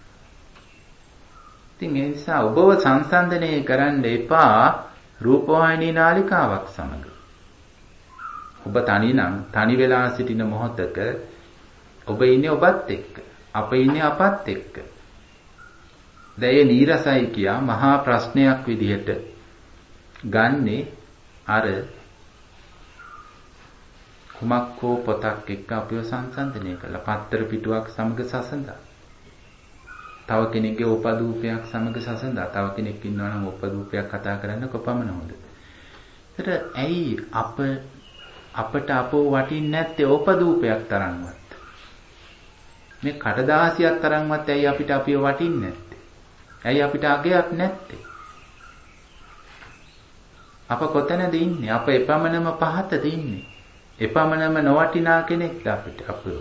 ඉතින් ඒ නිසා ඔබව සංසන්දනය කරන්න එපා රූපවාහිනී නාලිකාවක් සමග. ඔබ තනි වෙලා සිටින මොහොතක ඔබ ඉන්නේ ඔබත් එක්ක. අප ඉන්නේ අපත් එක්ක. දැයේ නීරසයි කියා මහා ප්‍රශ්නයක් විදිහට ගන්නේ අර කුමක් හෝ පොතක් එක්ක අපිව සංසන්දනය කළා. පත්තර පිටුවක් සමග සසඳා. තව කෙනෙක්ගේ උපදූපයක් සමග සසඳා. තව කෙනෙක් ඉන්නවා නම් උපදූපයක් කතා කරන්න කොපමණ හොඳද? ඒතර ඇයි අපට අපෝ වටින්නේ නැත්තේ උපදූපයක් තරම්වත්? මේ කඩදාසියක් තරම්වත් ඇයි අපිට අපිව වටින්නේ නැත්තේ? ඇයි අපිට අගයක් නැත්තේ? අප කොතනද ඉන්නේ? අප එපමණම පහතද ඉන්නේ? එපමණම නොවටිනා කෙනෙක්ද අපිට අපෝ?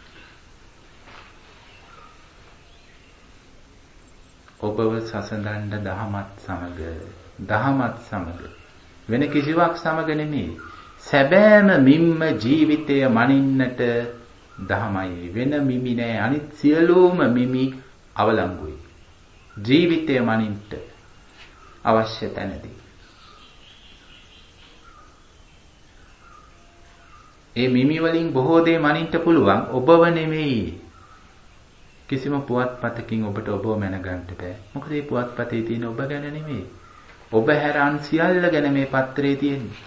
ඔබව සසඳන්න දහමත් සමග වෙන කිසිවක් සමග නෙමෙයි. සැබෑම මිම්ම ජීවිතය මනින්නට දහමයි. වෙන මිමි නෑ. අනිත් සියලුම මිමි අවලංගුයි. ජීවිතය මනින්නට අවශ්‍ය තැනදී. ඒ මිමි වලින් බොහෝ දේ මනින්න පුළුවන්. ඔබව නෙමෙයි. කිසිම පුවත්පතකින් ඔබට ඔබව මැනගන්න බෑ. මොකද මේ පුවත්පතේ තියෙන ඔබ ගැන නෙමෙයි. ඔබ හැර අන් සියල්ල ගැන මේ පත්‍රයේ තියෙන්නේ.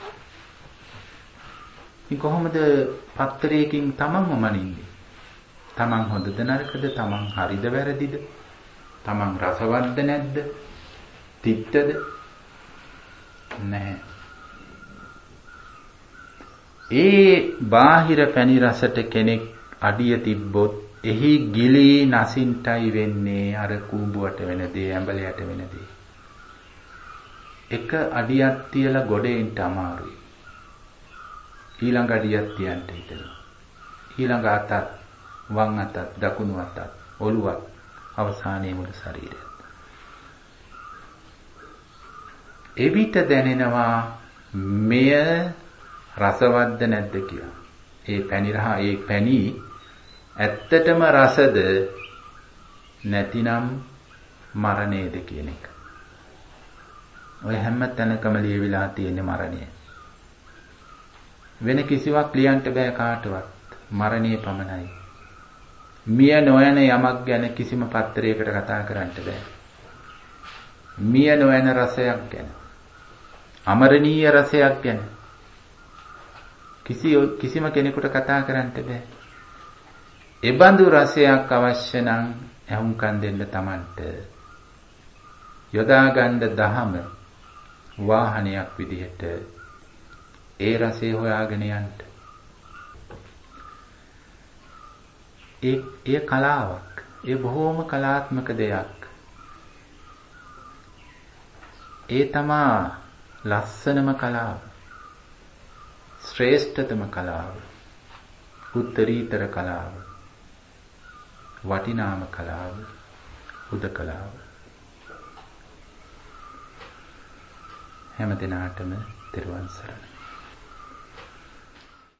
ඉතින් කොහොමද පත්‍රයකින් තමන්ව මනින්නේ? තමන් හොඳද නරකද? තමන් හරිද වැරදිද? තමන් රසවත්ද නැද්ද? තිත්තද? නැහැ. ඒ බාහිර පැණි රසට කෙනෙක් අඩිය තිබ්බොත් එහි ගිලී නසින්ටයි වෙන්නේ අර කූඹුවට වෙන දේ, ඇඹලයට වෙන දේ. එක අඩියක් තියලා ගොඩේන්ට අමාරුයි. ඊළඟ අඩියක් තියන්න හිතෙනවා. ඊළඟ අතත්, වම් අතත්, දකුණු අතත්, ඔළුවත්, අවසානයේ මුළු ශරීරයත්. එවිට දැනෙනවා මෙය රසවත්ද නැද්ද කියලා. ඒ පැණි ඇත්තටම රසද නැතිනම් මරණයද කියන එක. ඔය හැම තැනකම ලියවිලා තියෙන මරණය. වෙන කිසිවක් ලියන්න බෑ කාටවත්. මරණය පමණයි. මිය නොයන යමක් ගැන කිසිම පත්‍රයකට කතා කරන්න බෑ. මිය නොයන රසයක් ගැන, අමරණීය රසයක් ගැන කිසිම කෙනෙකුට කතා කරන්න බෑ. එබඳු රසයක් අවශ්‍ය නම් ඇහුම්කන් දෙන්න Tamanට යොදා ගන්න දහම වාහනයක් විදිහට ඒ රසය හොයාගෙන යන්න. ඒ කලාවක්. ඒ බොහෝම කලාත්මක දෙයක්. ඒ තමා ලස්සනම කලාව. ශ්‍රේෂ්ඨතම කලාව. උත්තරීතර කලාව. වටිනාම කලාව. හුදකලාව. හැම දිනාටම තෙරුවන් සරණයි.